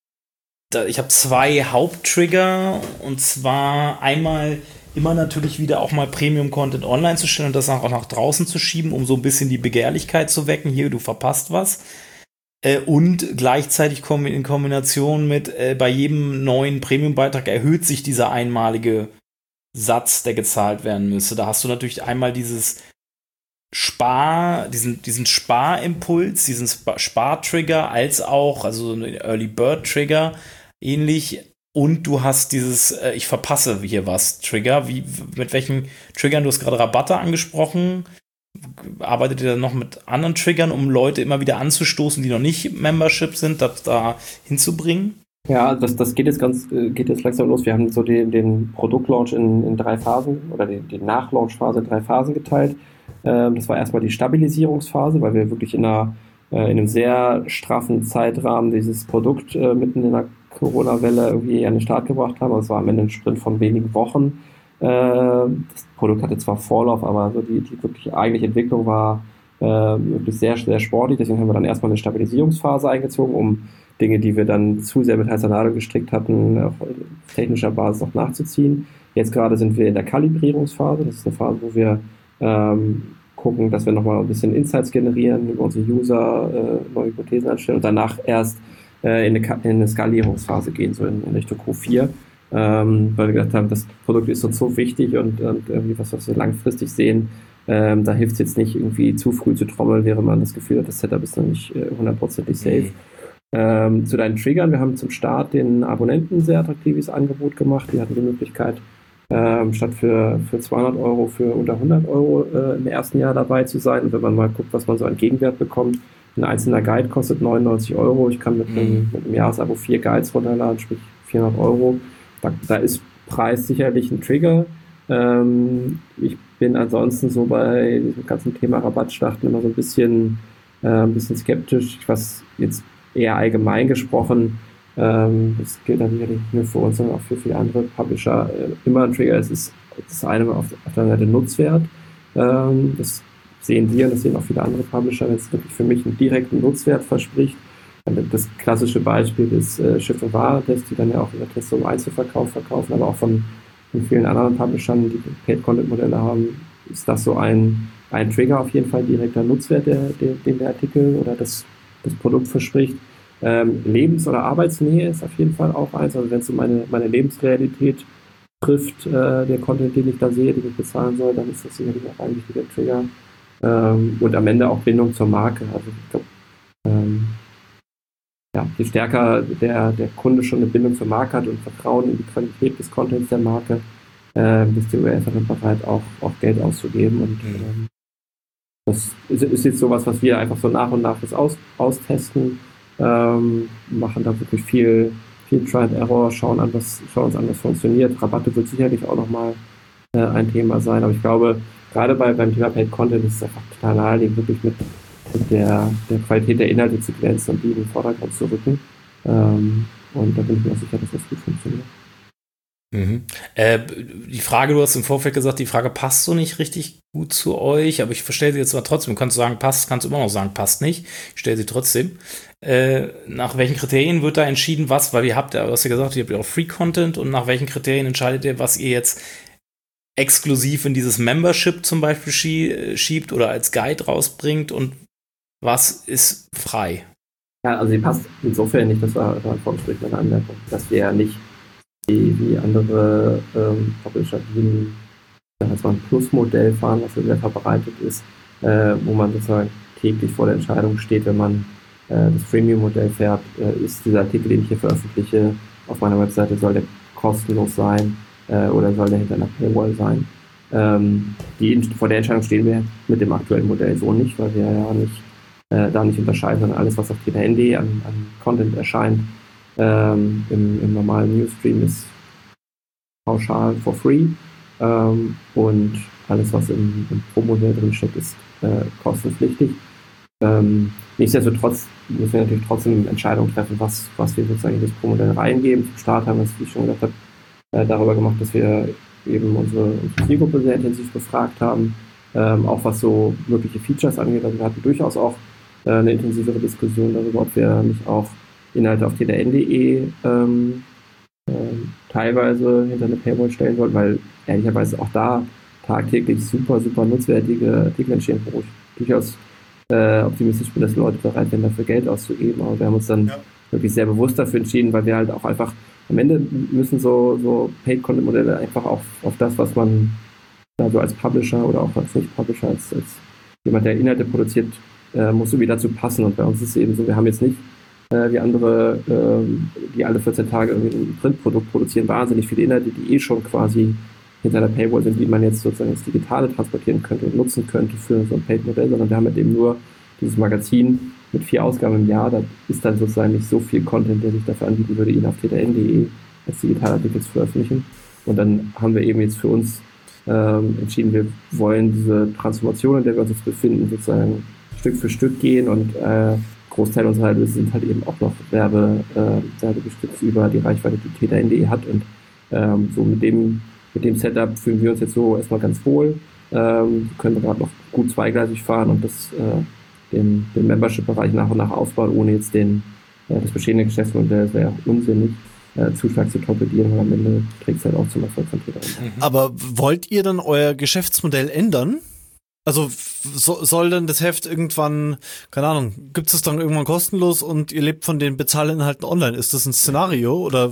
da, ich habe zwei Haupttrigger, und zwar einmal immer natürlich wieder auch mal Premium-Content online zu stellen und das auch nach draußen zu schieben, um so ein bisschen die Begehrlichkeit zu wecken. Hier, du verpasst was. Äh, und gleichzeitig in Kombination mit, äh, bei jedem neuen Premium-Beitrag erhöht sich dieser einmalige Satz, der gezahlt werden müsste. Da hast du natürlich einmal dieses Spar, diesen, diesen Sparimpuls, diesen Spar-Trigger, als auch, also einen Early Bird-Trigger, ähnlich. Und du hast dieses, äh, ich verpasse hier was, Trigger. Wie, mit welchen Triggern? Du hast gerade Rabatte angesprochen. Arbeitet ihr dann noch mit anderen Triggern, um Leute immer wieder anzustoßen, die noch nicht Membership sind, das da hinzubringen? Ja, das, das geht jetzt ganz, geht jetzt langsam los. Wir haben so den, den Produktlaunch in, in drei Phasen oder die, die Nachlaunchphase in drei Phasen geteilt. Ähm, das war erstmal die Stabilisierungsphase, weil wir wirklich in, einer, äh, in einem sehr straffen Zeitrahmen dieses Produkt äh, mitten in der Corona-Welle irgendwie an den Start gebracht haben. Das war am Ende ein Sprint von wenigen Wochen. Äh, das Produkt hatte zwar Vorlauf, aber so die, die wirklich eigentliche Entwicklung war äh, wirklich sehr, sehr sportlich. Deswegen haben wir dann erstmal eine Stabilisierungsphase eingezogen, um Dinge, die wir dann zu sehr mit heißer Nadel gestrickt hatten, auf technischer Basis noch nachzuziehen. Jetzt gerade sind wir in der Kalibrierungsphase. Das ist eine Phase, wo wir ähm, gucken, dass wir nochmal ein bisschen Insights generieren, über unsere User äh, neue Hypothesen anstellen und danach erst äh, in, eine, in eine Skalierungsphase gehen, so in, in Richtung Q vier. Ähm, weil wir gedacht haben, das Produkt ist uns so wichtig und, und irgendwie was, was wir langfristig sehen, ähm, da hilft es jetzt nicht irgendwie zu früh zu trommeln, während man das Gefühl hat, das Setup ist noch nicht äh, hundertprozentig safe. Mhm. Ähm, zu deinen Triggern, wir haben zum Start den Abonnenten ein sehr attraktives Angebot gemacht. Die hatten die Möglichkeit, ähm, statt für, für zweihundert Euro für unter hundert Euro äh, im ersten Jahr dabei zu sein. Und wenn man mal guckt, was man so an Gegenwert bekommt, ein einzelner Guide kostet neunundneunzig Euro. Ich kann mit einem, mit einem Jahresabo vier Guides runterladen, sprich vierhundert Euro. Da, da ist Preis sicherlich ein Trigger. Ähm, ich bin ansonsten so bei diesem ganzen Thema Rabattstarten immer so ein bisschen, äh, ein bisschen skeptisch, was jetzt eher allgemein gesprochen, ähm, das gilt dann sicherlich nicht nur für uns, sondern auch für viele andere Publisher, äh, immer ein Trigger. Es ist das eine auf, auf der Seite Nutzwert. Ähm, das sehen wir und das sehen auch viele andere Publisher, wenn es wirklich für mich einen direkten Nutzwert verspricht. Das klassische Beispiel ist äh, Schiff- und Warentests, die dann ja auch über Tests im Einzelverkauf verkaufen, aber auch von, von vielen anderen Publishern, die Paid-Content-Modelle haben, ist das so ein, ein Trigger, auf jeden Fall direkter Nutzwert, der, der, den der Artikel oder das das Produkt verspricht. Ähm, Lebens- oder Arbeitsnähe ist auf jeden Fall auch eins. Also wenn es um meine, meine Lebensrealität trifft, äh, der Content, den ich da sehe, den ich bezahlen soll, dann ist das sicherlich auch ein wichtiger Trigger. Ähm, und am Ende auch Bindung zur Marke. Also ich glaube, ähm, ja, je stärker der, der Kunde schon eine Bindung zur Marke hat und Vertrauen in die Qualität des Contents der Marke, äh, desto eher ist er dann bereit, auch, auch Geld auszugeben. Und ähm, das ist, ist jetzt sowas, was wir einfach so nach und nach das aus, austesten, ähm, machen da wirklich viel, viel Try and Error, schauen, an, was, schauen uns an, was funktioniert. Rabatte wird sicherlich auch nochmal äh, ein Thema sein, aber ich glaube, gerade bei, beim Thema Paid Content ist es einfach total naheliegend, wirklich mit, mit der, der Qualität der Inhalte zu glänzen und die in den Vordergrund zu rücken. Ähm, und da bin ich mir auch sicher, dass das gut funktioniert. Mhm. Äh, die Frage, du hast im Vorfeld gesagt, die Frage passt so nicht richtig gut zu euch, aber ich verstehe sie jetzt aber trotzdem. Du kannst sagen, passt, kannst du immer noch sagen, passt nicht. Ich stelle sie trotzdem. Äh, nach welchen Kriterien wird da entschieden, was, weil ihr habt ja, du hast ja gesagt, ihr habt ja auch Free-Content und nach welchen Kriterien entscheidet ihr, was ihr jetzt exklusiv in dieses Membership zum Beispiel schie- schiebt oder als Guide rausbringt und was ist frei? Ja, also die passt insofern nicht, das war ein Vorgespräch meine Anmerkung, dass wir ja nicht wie, wie andere ähm, Publisher, die ein, also ein Plus-Modell fahren, was sehr verbreitet ist, äh, wo man sozusagen täglich vor der Entscheidung steht, wenn man äh, das Freemium-Modell fährt, äh, ist dieser Artikel, den ich hier veröffentliche, auf meiner Webseite, soll der kostenlos sein äh, oder soll der hinter einer Paywall sein. Ähm, die, vor der Entscheidung stehen wir mit dem aktuellen Modell so nicht, weil wir ja nicht äh, da nicht unterscheiden, sondern alles, was auf T D N D an, an Content erscheint, ähm, im, im normalen Newsstream ist pauschal for free ähm, und alles, was im, im Pro-Modell drin steckt, ist äh, kostenpflichtig. Ähm, nichtsdestotrotz müssen wir natürlich trotzdem Entscheidungen treffen, was, was wir sozusagen in das Pro-Modell reingeben. Zum Start haben wir es, wie ich schon gesagt habe, äh, darüber gemacht, dass wir eben unsere, unsere Zielgruppe sehr intensiv befragt haben, ähm, auch was so mögliche Features angeht. Also wir hatten durchaus auch äh, eine intensivere Diskussion darüber, ob wir nicht auch Inhalte auf T D N punkt de ähm, äh, teilweise hinter eine Paywall stellen wollen, weil ehrlicherweise auch da tagtäglich super, super nutzwertige Artikel entstehen, wo ich durchaus äh, optimistisch bin, dass Leute bereit sind, dafür Geld auszugeben. Aber wir haben uns dann ja. wirklich sehr bewusst dafür entschieden, weil wir halt auch einfach, am Ende müssen so, so Paid-Content-Modelle einfach auf, auf das, was man da so als Publisher oder auch als Nicht-Publisher, als, als jemand, der Inhalte produziert, äh, muss irgendwie dazu passen. Und bei uns ist es eben so, wir haben jetzt nicht wie andere, die alle vierzehn Tage irgendwie ein Printprodukt produzieren, wahnsinnig viele Inhalte, die eh schon quasi hinter der Paywall sind, die man jetzt sozusagen ins Digitale transportieren könnte und nutzen könnte für so ein Paid-Modell, sondern wir haben halt eben nur dieses Magazin mit vier Ausgaben im Jahr, da ist dann sozusagen nicht so viel Content, der sich dafür anbieten würde, ihn auf T D N punkt de als Digitalartikel zu veröffentlichen. Und dann haben wir eben jetzt für uns ähm, entschieden, wir wollen diese Transformation, in der wir uns jetzt befinden, sozusagen Stück für Stück gehen und äh, Großteil unserer Inhalte sind halt eben auch noch Werbe, äh, werbegestützt über die Reichweite, die T D N punkt de hat. Und ähm, so mit dem, mit dem Setup fühlen wir uns jetzt so erstmal ganz wohl. Ähm, können wir gerade noch gut zweigleisig fahren und das, äh, den, den Membership-Bereich nach und nach ausbauen, ohne jetzt den, äh, das bestehende Geschäftsmodell, das wäre auch unsinnig, äh, zu stark zu torpedieren, weil am Ende trägt es halt auch zum Erfolg von T D N D. Aber wollt ihr dann euer Geschäftsmodell ändern? Also so, soll denn das Heft irgendwann, keine Ahnung, gibt es dann irgendwann kostenlos und ihr lebt von den Bezahlinhalten online? Ist das ein Szenario oder?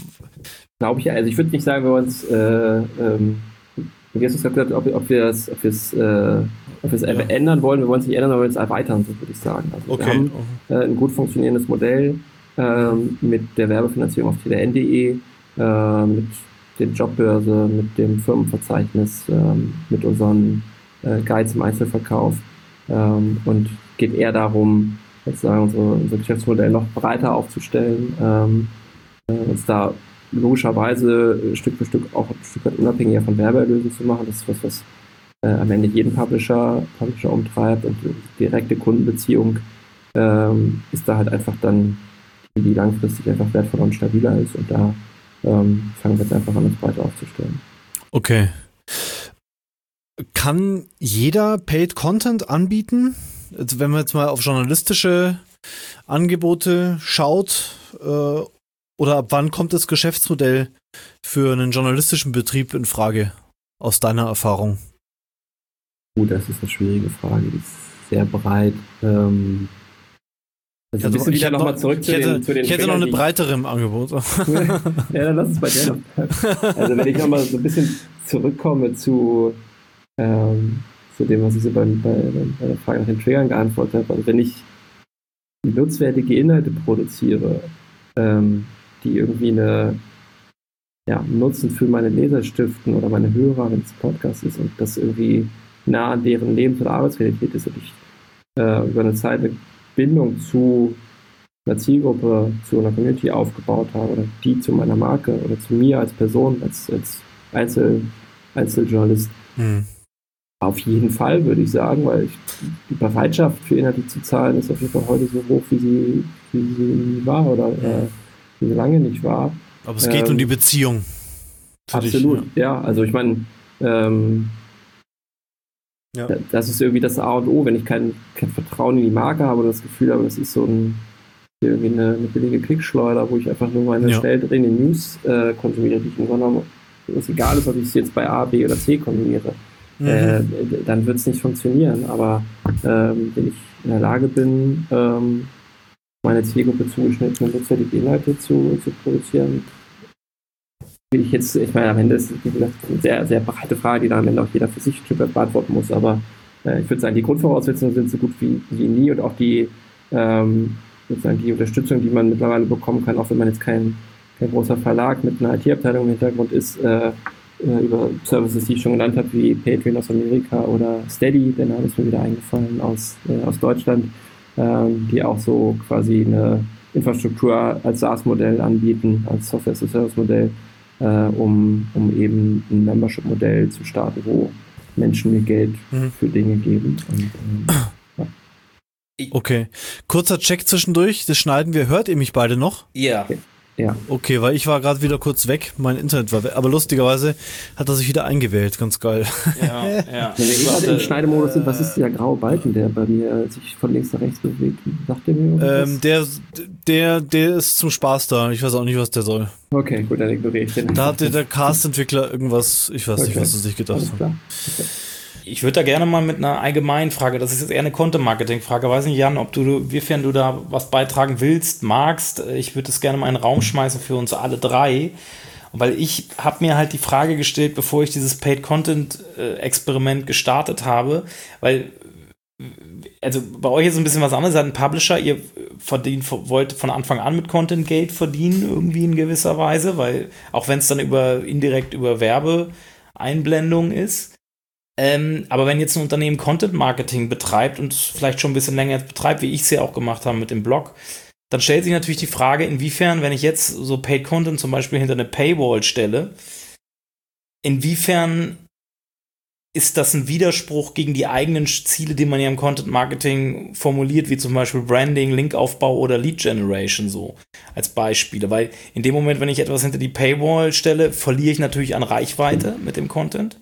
Glaube ich ja. Also ich würde nicht sagen, wir uns, äh, ähm, wie hast du gesagt, ob, ob wir es ob wir's, äh, ob wir's ja. ändern wollen. Wir wollen es nicht ändern, aber wir wollen es erweitern, so würde ich sagen. Also okay. Wir haben äh, ein gut funktionierendes Modell äh, mit der Werbefinanzierung auf T D N punkt de, äh, mit der Jobbörse, mit dem Firmenverzeichnis, äh, mit unseren Guides im Einzelverkauf ähm, und geht eher darum, sozusagen unsere, unser Geschäftsmodell noch breiter aufzustellen, ähm, äh, uns da logischerweise Stück für Stück auch ein Stück weit unabhängiger von Werbeerlösen zu machen. Das ist was, was äh, am Ende jeden Publisher, Publisher umtreibt und direkte Kundenbeziehung ähm, ist da halt einfach dann, die, die langfristig einfach wertvoller und stabiler ist und da ähm, fangen wir jetzt einfach an, uns breiter aufzustellen. Okay. Kann jeder Paid Content anbieten? Also wenn man jetzt mal auf journalistische Angebote schaut, äh, oder ab wann kommt das Geschäftsmodell für einen journalistischen Betrieb in Frage, aus deiner Erfahrung? Gut, das ist eine schwierige Frage, die ist sehr breit. Ähm, also also, ich wieder noch mal zurück ich zu hätte, den, zu den ich hätte noch eine breitere im Angebot. Ja, dann lass es bei dir noch. Also wenn ich noch mal so ein bisschen zurückkomme zu Ähm, zu dem, was ich so bei, bei, bei der Frage nach den Triggern geantwortet habe. Also wenn ich nutzwertige Inhalte produziere, ähm, die irgendwie eine ja, Nutzen für meine Leser stiften oder meine Hörer, wenn es Podcast ist und das irgendwie nah an deren Lebens- oder Arbeitsrealität ist und ich äh, über eine Zeit eine Bindung zu einer Zielgruppe, zu einer Community aufgebaut habe oder die zu meiner Marke oder zu mir als Person, als, als Einzel, Einzeljournalist. Hm. Auf jeden Fall, würde ich sagen, weil ich, die Bereitschaft für Inhalte zu zahlen ist auf jeden Fall heute so hoch, wie sie, wie sie nie war oder äh, wie sie lange nicht war. Aber es geht ähm, um die Beziehung. Absolut, dich, ja. ja. Also ich meine, ähm, ja. das ist irgendwie das A und O, wenn ich kein, kein Vertrauen in die Marke habe oder das Gefühl habe, das ist so ein, irgendwie eine, eine billige Klickschleuder, wo ich einfach nur meine ja. schnell drehenden News äh, konsumiere, die ich im Grunde genommen, es egal ist, ob ich es jetzt bei A, B oder C konsumiere. Mhm. Äh, dann wird es nicht funktionieren. Aber ähm, wenn ich in der Lage bin, ähm, meine Zielgruppe zugeschnittene nutzwertige Inhalte zu, zu produzieren, will ich jetzt, ich meine, am Ende ist wie gesagt, eine sehr, sehr breite Frage, die dann am Ende auch jeder für sich beantworten muss. Aber äh, ich würde sagen, die Grundvoraussetzungen sind so gut wie, wie nie und auch die, ähm, sozusagen die Unterstützung, die man mittlerweile bekommen kann, auch wenn man jetzt kein, kein großer Verlag mit einer I T-Abteilung im Hintergrund ist, äh, über Services, die ich schon genannt habe, wie Patreon aus Amerika oder Steady, der Name ist mir wieder eingefallen, aus, äh, aus Deutschland, ähm, die auch so quasi eine Infrastruktur als SaaS-Modell anbieten, als Software-as-a-Service-Modell, äh, um, um eben ein Membership-Modell zu starten, wo Menschen mir Geld mhm. für Dinge geben. Und, ähm, ja. Okay, kurzer Check zwischendurch, das schneiden wir. Hört ihr mich beide noch? Ja. Okay. Ja. Okay, weil ich war gerade wieder kurz weg, mein Internet war weg, aber lustigerweise hat er sich wieder eingewählt, ganz geil. Ja, ja. Wenn wir gerade im Schneidemodus sind, was ist der graue Balken, der bei mir sich von links nach rechts bewegt? Sagt der mir irgendwas? Ähm, der, der, der ist zum Spaß da, ich weiß auch nicht, was der soll. Okay, gut, dann ignoriere ich den. Da hat der, der Cast-Entwickler irgendwas, ich weiß okay. nicht, was er sich gedacht hat. Okay. Ich würde da gerne mal mit einer allgemeinen Frage, das ist jetzt eher eine Content-Marketing-Frage, weiß nicht, Jan, ob du, inwiefern du da was beitragen willst, magst. Ich würde das gerne mal in den Raum schmeißen für uns alle drei, weil ich habe mir halt die Frage gestellt, bevor ich dieses Paid-Content-Experiment gestartet habe, weil, also bei euch ist ein bisschen was anderes, ihr seid ein Publisher, ihr verdient, wollt von Anfang an mit Content Geld verdienen, irgendwie in gewisser Weise, weil auch wenn es dann über indirekt über Werbeeinblendung ist. Ähm, aber wenn jetzt ein Unternehmen Content Marketing betreibt und vielleicht schon ein bisschen länger jetzt betreibt, wie ich es ja auch gemacht habe mit dem Blog, dann stellt sich natürlich die Frage, inwiefern, wenn ich jetzt so Paid Content zum Beispiel hinter eine Paywall stelle, inwiefern ist das ein Widerspruch gegen die eigenen Ziele, die man ja im Content Marketing formuliert, wie zum Beispiel Branding, Linkaufbau oder Lead Generation, so als Beispiele. Weil in dem Moment, wenn ich etwas hinter die Paywall stelle, verliere ich natürlich an Reichweite mit dem Content.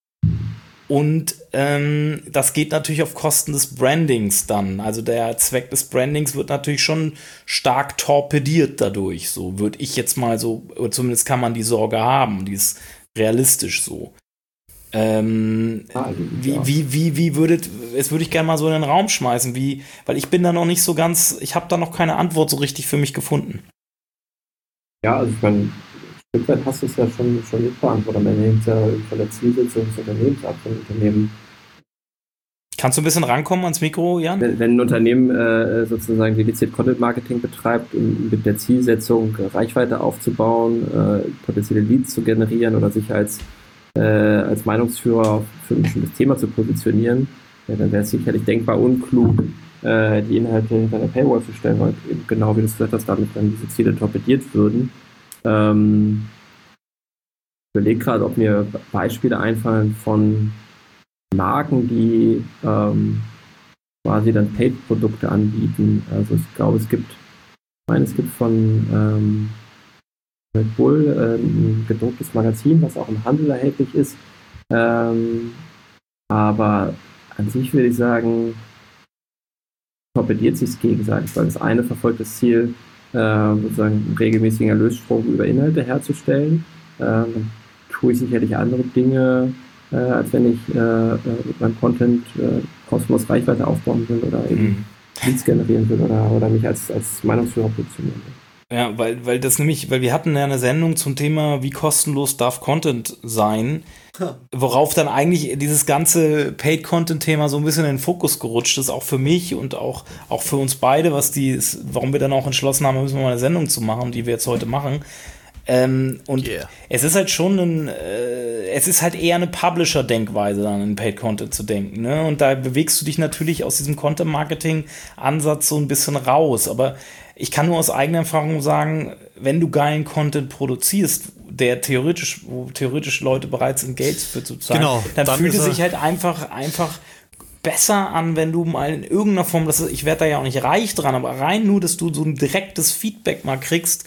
Und ähm, das geht natürlich auf Kosten des Brandings dann. Also der Zweck des Brandings wird natürlich schon stark torpediert dadurch. So würde ich jetzt mal so, oder zumindest kann man die Sorge haben, die ist realistisch so. Ähm, ah, wie, wie, wie, wie würdet, jetzt würde ich gerne mal so in den Raum schmeißen, wie, weil ich bin da noch nicht so ganz, ich habe da noch keine Antwort so richtig für mich gefunden. Ja, also ich meine, Stück weit hast du es ja schon, schon mitbeantwortet. Am Ende hängt es ja von der Zielsetzung des Unternehmens ab, von Unternehmen. Kannst du ein bisschen rankommen ans Mikro, Jan? Wenn, wenn ein Unternehmen äh, sozusagen dediziert Content-Marketing betreibt, um mit der Zielsetzung Reichweite aufzubauen, äh, potenzielle Leads zu generieren oder sich als, äh, als Meinungsführer für ein bestimmtes Thema zu positionieren, ja, dann wäre es sicherlich denkbar unklug, äh, die Inhalte hinter der Paywall zu stellen, weil eben genau wie du es gesagt hast, damit dann diese Ziele torpediert würden. Ähm, ich überlege gerade, ob mir Beispiele einfallen von Marken, die ähm, quasi dann Paid-Produkte anbieten. Also ich glaube, es gibt, ich meine, es gibt von ähm, Red Bull äh, ein gedrucktes Magazin, was auch im Handel erhältlich ist. Ähm, aber an sich würde ich sagen, torpediert sich es gegenseitig, weil das eine verfolgt das Ziel, Äh, sozusagen einen regelmäßigen Erlösstrom über Inhalte herzustellen. Äh, dann tue ich sicherlich andere Dinge, äh, als wenn ich äh, mit meinem Content äh, kostenlos Reichweite aufbauen will oder eben mhm. Leads generieren will oder, oder mich als, als Meinungsführer positionieren will. Ja, weil, weil das nämlich, weil wir hatten ja eine Sendung zum Thema, wie kostenlos darf Content sein, worauf dann eigentlich dieses ganze Paid-Content-Thema so ein bisschen in den Fokus gerutscht ist, auch für mich und auch, auch für uns beide, was die, warum wir dann auch entschlossen haben, müssen wir mal eine Sendung zu machen, die wir jetzt heute machen. Ähm, und Yeah. es ist halt schon ein, äh, es ist halt eher eine Publisher-Denkweise, dann in Paid Content zu denken, ne? Und da bewegst du dich natürlich aus diesem Content-Marketing-Ansatz so ein bisschen raus. Aber ich kann nur aus eigener Erfahrung sagen, wenn du geilen Content produzierst, der theoretisch, wo theoretisch Leute bereit sind, Geld für zu zahlen, Genau, dann, dann fühlt ist es er- sich halt einfach, einfach besser an, wenn du mal in irgendeiner Form, das ist, ich werde da ja auch nicht reich dran, aber rein nur, dass du so ein direktes Feedback mal kriegst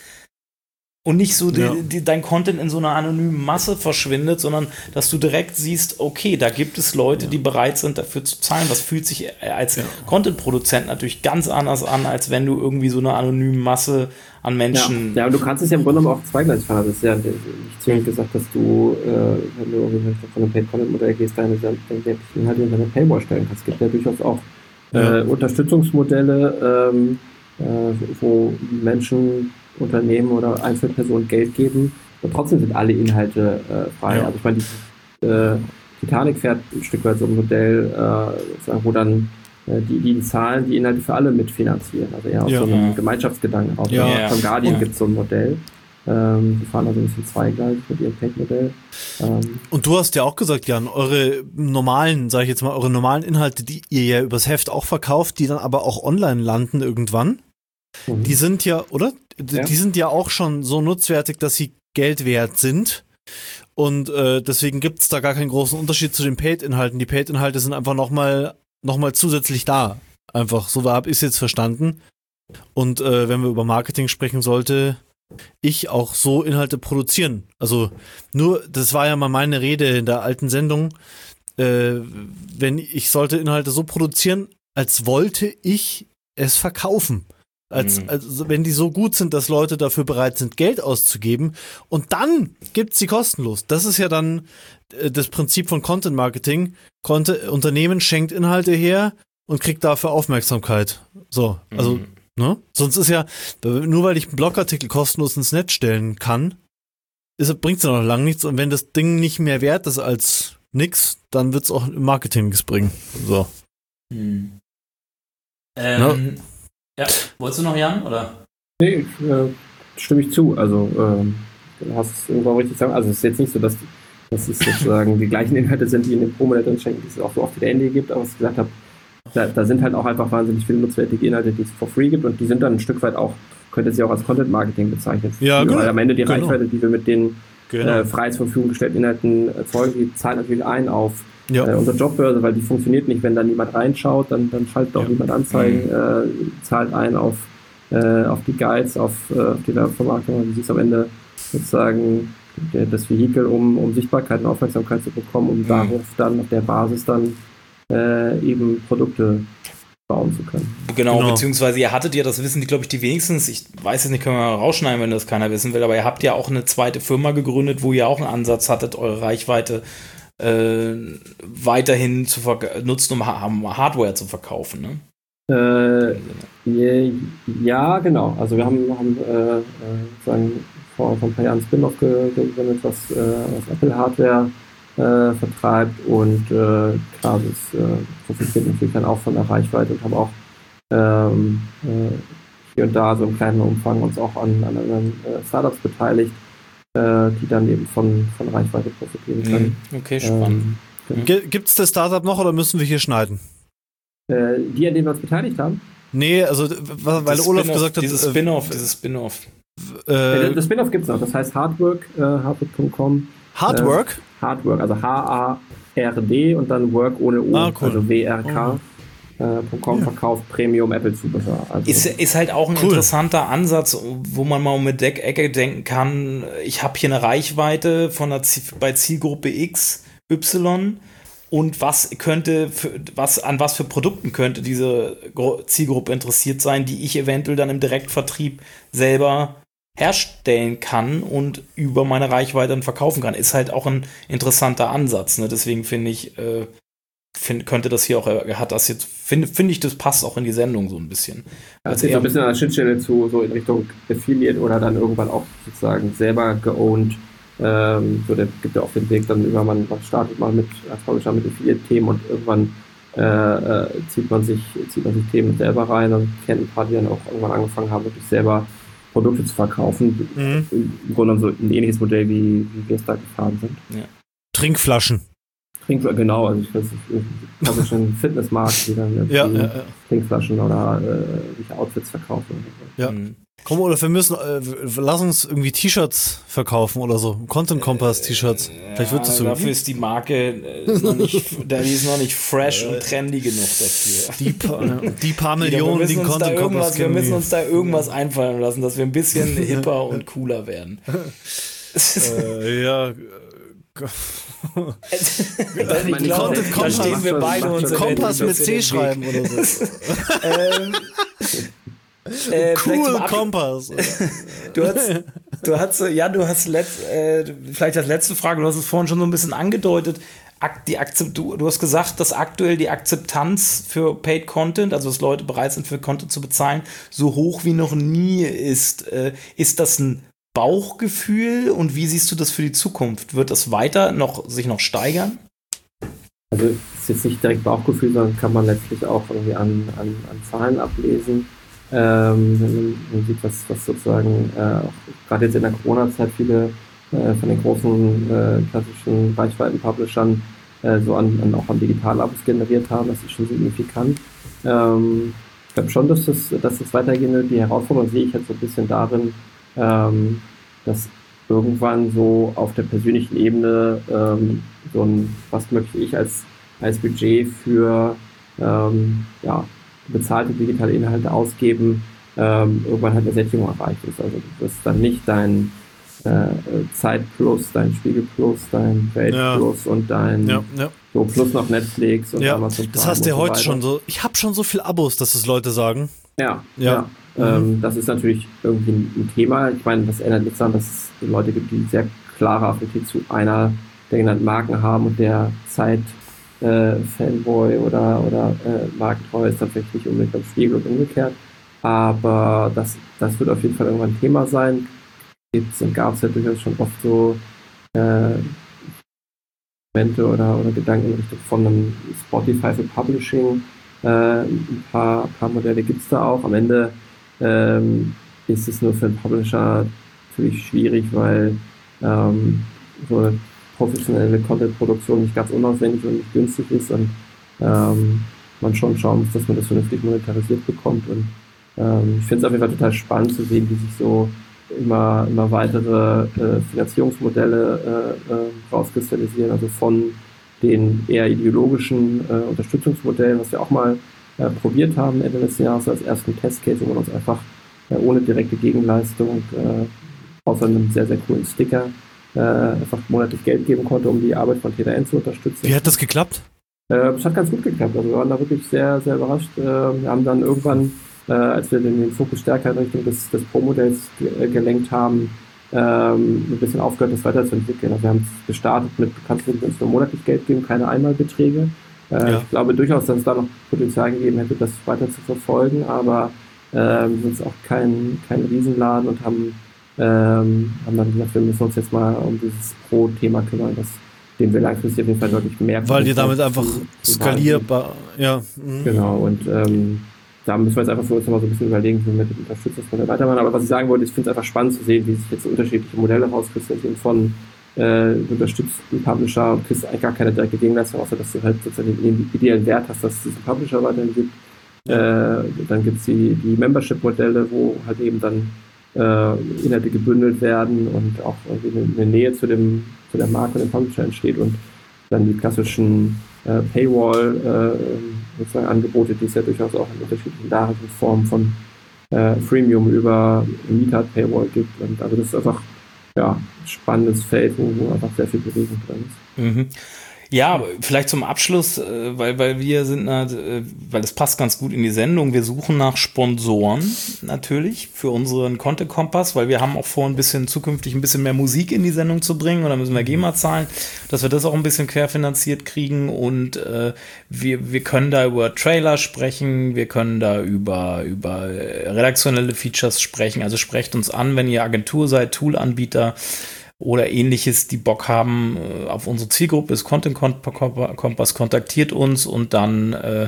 und nicht so Ja. die, die, dein Content in so einer anonymen Masse verschwindet, sondern dass du direkt siehst, okay, da gibt es Leute, die bereit sind, dafür zu zahlen. Das fühlt sich als Content-Produzent natürlich ganz anders an, als wenn du irgendwie so eine anonyme Masse an Menschen... Ja, ja, und du kannst es ja im Grunde genommen auch zweigleisig fahren. Das ist ja nicht zwingend gesagt, dass du, äh, wenn du irgendwie von einem Paid-Content-Modell gehst, deine sämtlichen Inhalte in deine Paywall stellen kannst. Es gibt ja durchaus auch äh, Ja. Unterstützungsmodelle, ähm, äh, wo Menschen, Unternehmen oder Einzelpersonen Geld geben und trotzdem sind alle Inhalte äh, frei. Ja. Also ich meine, die äh, Titanic fährt ein Stück weit so ein Modell, äh, sozusagen, wo dann äh, die, die zahlen, die Inhalte für alle mitfinanzieren. Also eher aus Ja. so einem Gemeinschaftsgedanken raus. Ja. Ja. Von Guardian Ja. gibt es so ein Modell. Ähm, die fahren also ein bisschen zweigleisig mit ihrem Paid-Modell. Ähm, Und du hast ja auch gesagt, Jan, eure normalen, sag ich jetzt mal, eure normalen Inhalte, die ihr ja übers Heft auch verkauft, die dann aber auch online landen irgendwann, mhm. die sind ja, oder? Die, Ja. die sind ja auch schon so nutzwertig, dass sie Geld wert sind. Und äh, deswegen gibt es da gar keinen großen Unterschied zu den Paid-Inhalten. Die Paid-Inhalte sind einfach nochmal noch mal zusätzlich da. Einfach, so habe ich es jetzt verstanden. Und äh, wenn wir über Marketing sprechen, sollte ich auch so Inhalte produzieren. Also nur, das war ja mal meine Rede in der alten Sendung, äh, wenn ich sollte Inhalte so produzieren, als wollte ich es verkaufen. Als, Mhm. also wenn die so gut sind, dass Leute dafür bereit sind, Geld auszugeben und dann gibt's sie kostenlos. Das ist ja dann äh, das Prinzip von Content Marketing. Content, Unternehmen schenkt Inhalte her und kriegt dafür Aufmerksamkeit. So, also Mhm. ne? Sonst ist ja, nur weil ich einen Blogartikel kostenlos ins Netz stellen kann, bringt es ja noch lange nichts. Und wenn das Ding nicht mehr wert ist als nix, dann wird es auch im Marketing nichts bringen. So. Hm. Ähm, ja, wolltest du noch, Jan, oder? Nee, ich, äh, stimme ich zu. Also, ähm, du hast es irgendwo richtig sagen. Also, es ist jetzt nicht so, dass, dass es sozusagen die gleichen Inhalte sind, die in dem Pro-Modell drin stecken, die es auch so oft in der N D gibt, aber was ich gesagt habe, da, da sind halt auch einfach wahnsinnig viele nutzwertige Inhalte, die es for free gibt und die sind dann ein Stück weit auch, könnte sie auch als Content-Marketing bezeichnet. Ja, Weil genau. am Ende die Genau. Reichweite, die wir mit den Genau. äh, frei zur Verfügung gestellten Inhalten erzeugen, die zahlen natürlich ein auf Ja. äh, unsere Jobbörse, weil die funktioniert nicht, wenn da niemand reinschaut, dann, dann schaltet auch Ja. niemand Anzeigen, äh, zahlt ein auf, äh, auf die Guides, auf, äh, auf die Werbevermarktung, also sie ist am Ende sozusagen der, das Vehikel, um, um Sichtbarkeit und Aufmerksamkeit zu bekommen, um Mhm. darauf dann, auf der Basis dann äh, eben Produkte bauen zu können. Genau, Genau. beziehungsweise ihr hattet ja, das wissen die, glaube ich, die wenigstens, ich weiß jetzt nicht, können wir mal rausschneiden, wenn das keiner wissen will, aber ihr habt ja auch eine zweite Firma gegründet, wo ihr auch einen Ansatz hattet, eure Reichweite äh, weiterhin zu nutzen, um ha Hardware zu verkaufen, ne? Äh, je, ja, genau. Also wir haben, haben äh, äh, sagen, vor, vor ein paar Jahren Spin-off ge- gegründet, was, äh, was Apple-Hardware äh, vertreibt und äh, klar, das äh, profitiert natürlich dann auch von der Reichweite und haben auch ähm, äh, hier und da so im kleinen Umfang uns auch an, an anderen äh, Startups beteiligt, äh, die dann eben von, von Reichweite profitieren können. Okay, spannend. Ähm, G- Gibt's das Startup noch oder müssen wir hier schneiden? äh, die, an denen wir uns beteiligt haben, Nee, also w- weil Das Olaf Spin-off, gesagt hat, dieses äh, Spin-off, dieses Spin-off. äh, äh, das Spin-off gibt es noch, das heißt Hardwork, äh, hardwork punkt com. Hardwork? Hardwork, also H A R D und dann Work ohne O, Ah, cool. also W R K. Äh, .com Ja. verkauft Premium Apple-Zubehör. Also, Ist, ist halt auch ein Cool. interessanter Ansatz, wo man mal um die Deck- Ecke denken kann, ich habe hier eine Reichweite von der Ziel, bei Zielgruppe X, Y und was könnte, für, was, an was für Produkten könnte diese Gro- Zielgruppe interessiert sein, die ich eventuell dann im Direktvertrieb selber herstellen kann und über meine Reichweite dann verkaufen kann. Ist halt auch ein interessanter Ansatz. Ne? Deswegen finde ich, äh, find, könnte das hier auch, er hat das jetzt, finde find ich, das passt auch in die Sendung so ein bisschen. das ist so ein bisschen an der Schnittstelle zu, so in Richtung Affiliate oder dann irgendwann auch sozusagen selber geowned. Ähm, so, der gibt ja auch den Weg, dann über man, man startet mal mit, als Publisher mit Affiliate-Themen und irgendwann äh, äh, zieht man sich, zieht man sich Themen selber rein und kennt ein paar, die dann auch irgendwann angefangen haben, wirklich selber Produkte zu verkaufen. Mhm. Im Grunde so ein ähnliches Modell, wie, wie wir es da gefahren sind. Ja. Trinkflaschen. Trinkflaschen, genau, also ich weiß nicht, klassischen Fitnessmarkt, die dann Ja, ja, ja. Trinkflaschen oder äh, welche Outfits verkaufen. Ja. Mhm. Komm, oder wir müssen, äh, lass uns irgendwie T-Shirts verkaufen oder so. Content Kompass T-Shirts. Vielleicht wird das Ja, irgendwie. dafür ist die Marke äh, ist noch nicht, da- die ist noch nicht fresh und trendy genug dafür. Die paar, die paar Wir Millionen, müssen die uns da Content Kompass irgendwas, wir kennen. müssen die- uns da irgendwas einfallen lassen, dass wir ein bisschen hipper und cooler werden. äh, ja. äh, ich meine, glaube, Content da Kompass stehen wir macht beide schon- uns macht schon Kompass eventuell mit ein C bisschen schreiben im oder so. Weg. ähm, äh, vielleicht zum Cool Ab- Kompass. Du hast, du hast, ja, du hast letzt, äh, vielleicht als letzte Frage, du hast es vorhin schon so ein bisschen angedeutet. Ak- Die Akzept, du, du hast gesagt, dass aktuell die Akzeptanz für Paid Content, also dass Leute bereit sind, für Content zu bezahlen, so hoch wie noch nie ist. Äh, ist das ein Bauchgefühl und wie siehst du das für die Zukunft? Wird das weiter noch sich noch steigern? Also es ist jetzt nicht direkt Bauchgefühl, sondern kann man letztlich auch irgendwie an, an, an Zahlen ablesen. Ähm, wenn man, man sieht, was, was sozusagen äh, auch gerade jetzt in der Corona-Zeit viele äh, von den großen äh, klassischen Reichweiten-Publishern äh, so an, an auch an Digital-Abos generiert haben, das ist schon signifikant. Ähm, ich glaube schon, dass das, dass das weitergehen wird. Die Herausforderung sehe ich jetzt so ein bisschen darin, ähm, dass irgendwann so auf der persönlichen Ebene ähm, so ein, was möchte ich als, als Budget für ähm, ja, bezahlte digitale Inhalte ausgeben, ähm, irgendwann halt eine Sättigung erreicht ist. Also du wirst dann nicht dein äh, Zeit Plus, dein Spiegel Plus, dein Welt Ja. Plus und dein Ja, ja. so Plus noch Netflix und Ja, Amazon das Prime hast du ja und so heute weiter. schon so. Ich habe schon so viel Abos, dass es Leute sagen. Ja, Ja. ja. Ähm, das ist natürlich irgendwie ein, ein Thema. Ich meine, das ändert nichts daran, dass es Leute gibt, die sehr klare Affinität zu einer der genannten Marken haben und der Zeit äh, Fanboy oder, oder äh, markentreu ist tatsächlich nicht unbedingt beim Spiegel und umgekehrt. Aber das, das wird auf jeden Fall irgendwann ein Thema sein. Gibt's und gab es ja durchaus schon oft so äh, Momente oder, oder Gedanken in Richtung von einem Spotify für Publishing. Äh, ein paar, paar Modelle gibt es da auch. Am Ende ähm, ist es nur für einen Publisher natürlich schwierig, weil ähm, so eine professionelle Content-Produktion nicht ganz unaufwendig und nicht günstig ist und ähm, man schon schauen muss, dass man das vernünftig monetarisiert bekommt. Und ähm, ich finde es auf jeden Fall total spannend zu sehen, wie sich so immer, immer weitere äh, Finanzierungsmodelle äh, äh, rauskristallisieren, also von den eher ideologischen äh, Unterstützungsmodellen, was wir auch mal äh, probiert haben Ende des Jahres als ersten Testcase, wo man uns einfach äh, ohne direkte Gegenleistung, äh, außer einem sehr, sehr coolen Sticker, äh, einfach monatlich Geld geben konnte, um die Arbeit von T D N zu unterstützen. Wie hat das geklappt? Äh, es hat ganz gut geklappt. Also wir waren da wirklich sehr, sehr überrascht. Äh, wir haben dann irgendwann, äh, als wir den, den Fokus stärker in Richtung des, des Pro-Modells ge- gelenkt haben, ähm, ein bisschen aufgehört, das weiterzuentwickeln. Also wir haben es gestartet mit, du kannst uns nur monatlich Geld geben, keine Einmalbeträge. Äh, Ja. Ich glaube durchaus, dass es da noch Potenzial gegeben hätte, das weiter zu verfolgen, aber äh, wir sind jetzt auch kein, kein Riesenladen und haben, ähm, haben dann gesagt, wir müssen uns jetzt mal um dieses Pro-Thema kümmern, das dem wir langfristig auf jeden Fall deutlich mehr Weil ihr damit einfach zu- zu skalierbar. Ja. Mhm. Genau, und ähm, da müssen wir jetzt einfach für uns nochmal so ein bisschen überlegen, wie wir mit dem Unterstützungsmodell weitermachen. Aber was ich sagen wollte, ich finde es einfach spannend zu sehen, wie sich jetzt so unterschiedliche Modelle rauskristallisieren von äh, du unterstützt einen Publisher und kriegst eigentlich gar keine direkte Gegenleistung, außer dass du halt sozusagen den ideellen Wert hast, dass es diesen Publisher weiterhin gibt. Ja. Äh, dann gibt es die, die Membership-Modelle, wo halt eben dann äh, Inhalte gebündelt werden und auch irgendwie eine, eine Nähe zu dem zu der Marke und dem Publisher entsteht und dann die klassischen äh, Paywall äh, sozusagen Angebote, die es ja durchaus auch in unterschiedlichen darreichen Formen von äh, Freemium über Mieter Paywall gibt. Und also das ist einfach ja, ein spannendes Feld, wo, wo einfach sehr viel Bewegung drin ist. Mhm. Ja, vielleicht zum Abschluss, äh, weil, weil wir sind, äh, weil das passt ganz gut in die Sendung, wir suchen nach Sponsoren natürlich für unseren Content Kompass, weil wir haben auch vor, ein bisschen zukünftig ein bisschen mehr Musik in die Sendung zu bringen und dann müssen wir GEMA zahlen, dass wir das auch ein bisschen querfinanziert kriegen und äh, wir, wir können da über Trailer sprechen, wir können da über, über redaktionelle Features sprechen, also sprecht uns an, wenn ihr Agentur seid, Toolanbieter oder ähnliches, die Bock haben auf unsere Zielgruppe, ist Content Kompass, kontaktiert uns und dann äh,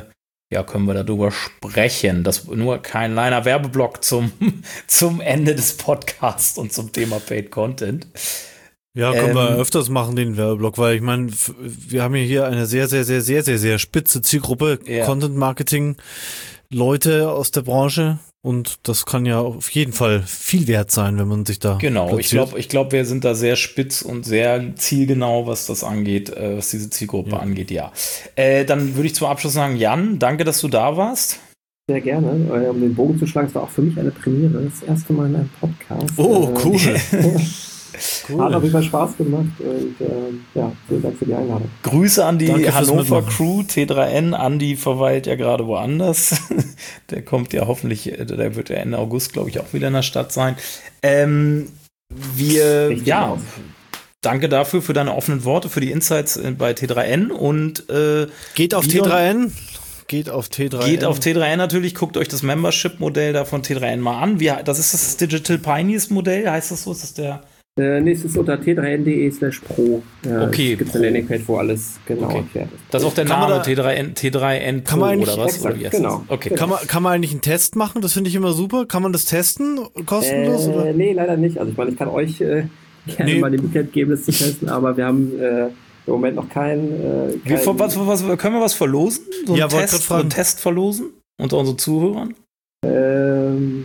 ja, können wir darüber sprechen. Das nur kein kleiner Werbeblock zum, zum Ende des Podcasts und zum Thema Paid Content. Ja, können Ähm, wir öfters machen, den Werbeblock, weil ich meine, f- wir haben ja hier eine sehr, sehr, sehr, sehr, sehr, sehr spitze Zielgruppe, Ja. Content Marketing, Leute aus der Branche und das kann ja auf jeden Fall viel wert sein, wenn man sich da Genau, ich platziert. glaube, ich glaub, wir sind da sehr spitz und sehr zielgenau, was das angeht, äh, was diese Zielgruppe Ja. angeht, ja. Äh, dann würde ich zum Abschluss sagen, Jan, danke, dass du da warst. Sehr gerne. Äh, Um den Bogen zu schlagen, es war auch für mich eine Premiere. Das erste Mal in einem Podcast. Oh, Äh, cool. Hat auf jeden Fall Spaß gemacht und äh, ja, vielen Dank für die Einladung. Grüße an die Danke fürs Hannover Mitmachen. Crew, T drei N. Andi verweilt ja gerade woanders. Der kommt ja hoffentlich, äh, der wird ja Ende August, glaube ich, auch wieder in der Stadt sein. Ähm, wir, Richtig ja, aus. danke dafür, für deine offenen Worte, für die Insights äh, bei T drei N und äh, Geht auf Wieder- T drei N, geht auf T drei N. geht auf T drei N natürlich, guckt euch das Membership-Modell da von T drei N mal an. Wie, das ist das Digital Pioneers-Modell, heißt das so? Ist das der? Äh, nächstes unter t drei n punkt de slash pro. Äh, Okay, Gibt es Pro. eine Landingpage, wo alles genau Okay. erklärt ist. Das ist auch der Kann man Name da- T drei N, T drei N Pro Kann man eigentlich- oder was? Exakt, oder wie heißt genau. das? Okay. Kann man, kann man eigentlich einen Test machen? Das finde ich immer super. Kann man das testen? Kostenlos? Äh, oder? nee, leider nicht. Also ich meine, ich kann euch äh, gerne Nee. mal die Möglichkeit geben, das zu testen, aber wir haben äh, im Moment noch keinen. Äh, Wir, kein, ver- was, was, können wir was verlosen? So einen Ja, wollte Test, grad so fragen. einen Test verlosen unter unseren Zuhörern? ähm,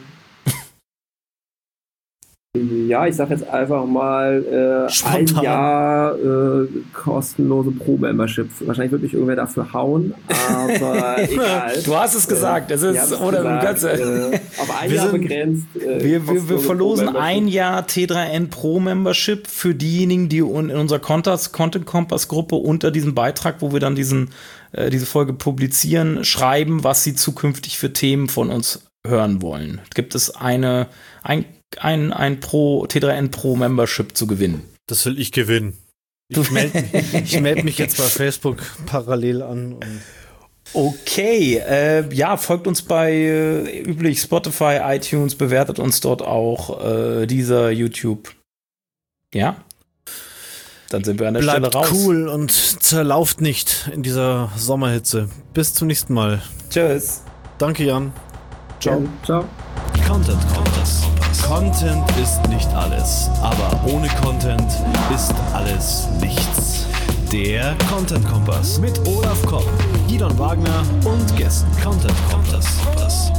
ja, ich sag jetzt einfach mal äh, ein Spontan. Jahr äh, kostenlose Pro-Membership. Wahrscheinlich wird mich irgendwer dafür hauen, aber egal. Du hast es gesagt. Das Ihr ist, habt's oder gesagt, du kannst, äh, auf ein Wir Jahr sind- begrenzt. Äh, wir, wir, wir kostenlose verlosen Pro-Membership. ein Jahr T drei N Pro Membership für diejenigen, die un- in unserer Content Content Kompass Gruppe unter diesem Beitrag, wo wir dann diesen, äh, diese Folge publizieren, schreiben, was sie zukünftig für Themen von uns hören wollen. Gibt es eine, ein, ein, ein Pro, T drei N Pro Membership zu gewinnen? Das will ich gewinnen. Ich melde ich meld mich jetzt bei Facebook parallel an. Und Okay, äh, ja, folgt uns bei äh, üblich Spotify, iTunes, bewertet uns dort auch, äh, dieser YouTube. Ja? Dann sind wir an der Stelle bleibt raus. cool und zerlauft nicht in dieser Sommerhitze. Bis zum nächsten Mal. Tschüss. Danke, Jan. Ciao. Ciao. Content Kompass. Content ist nicht alles, aber ohne Content ist alles nichts. Der Content Kompass mit Olaf Kopp, Gidon Wagner und Gästen. Content Kompass.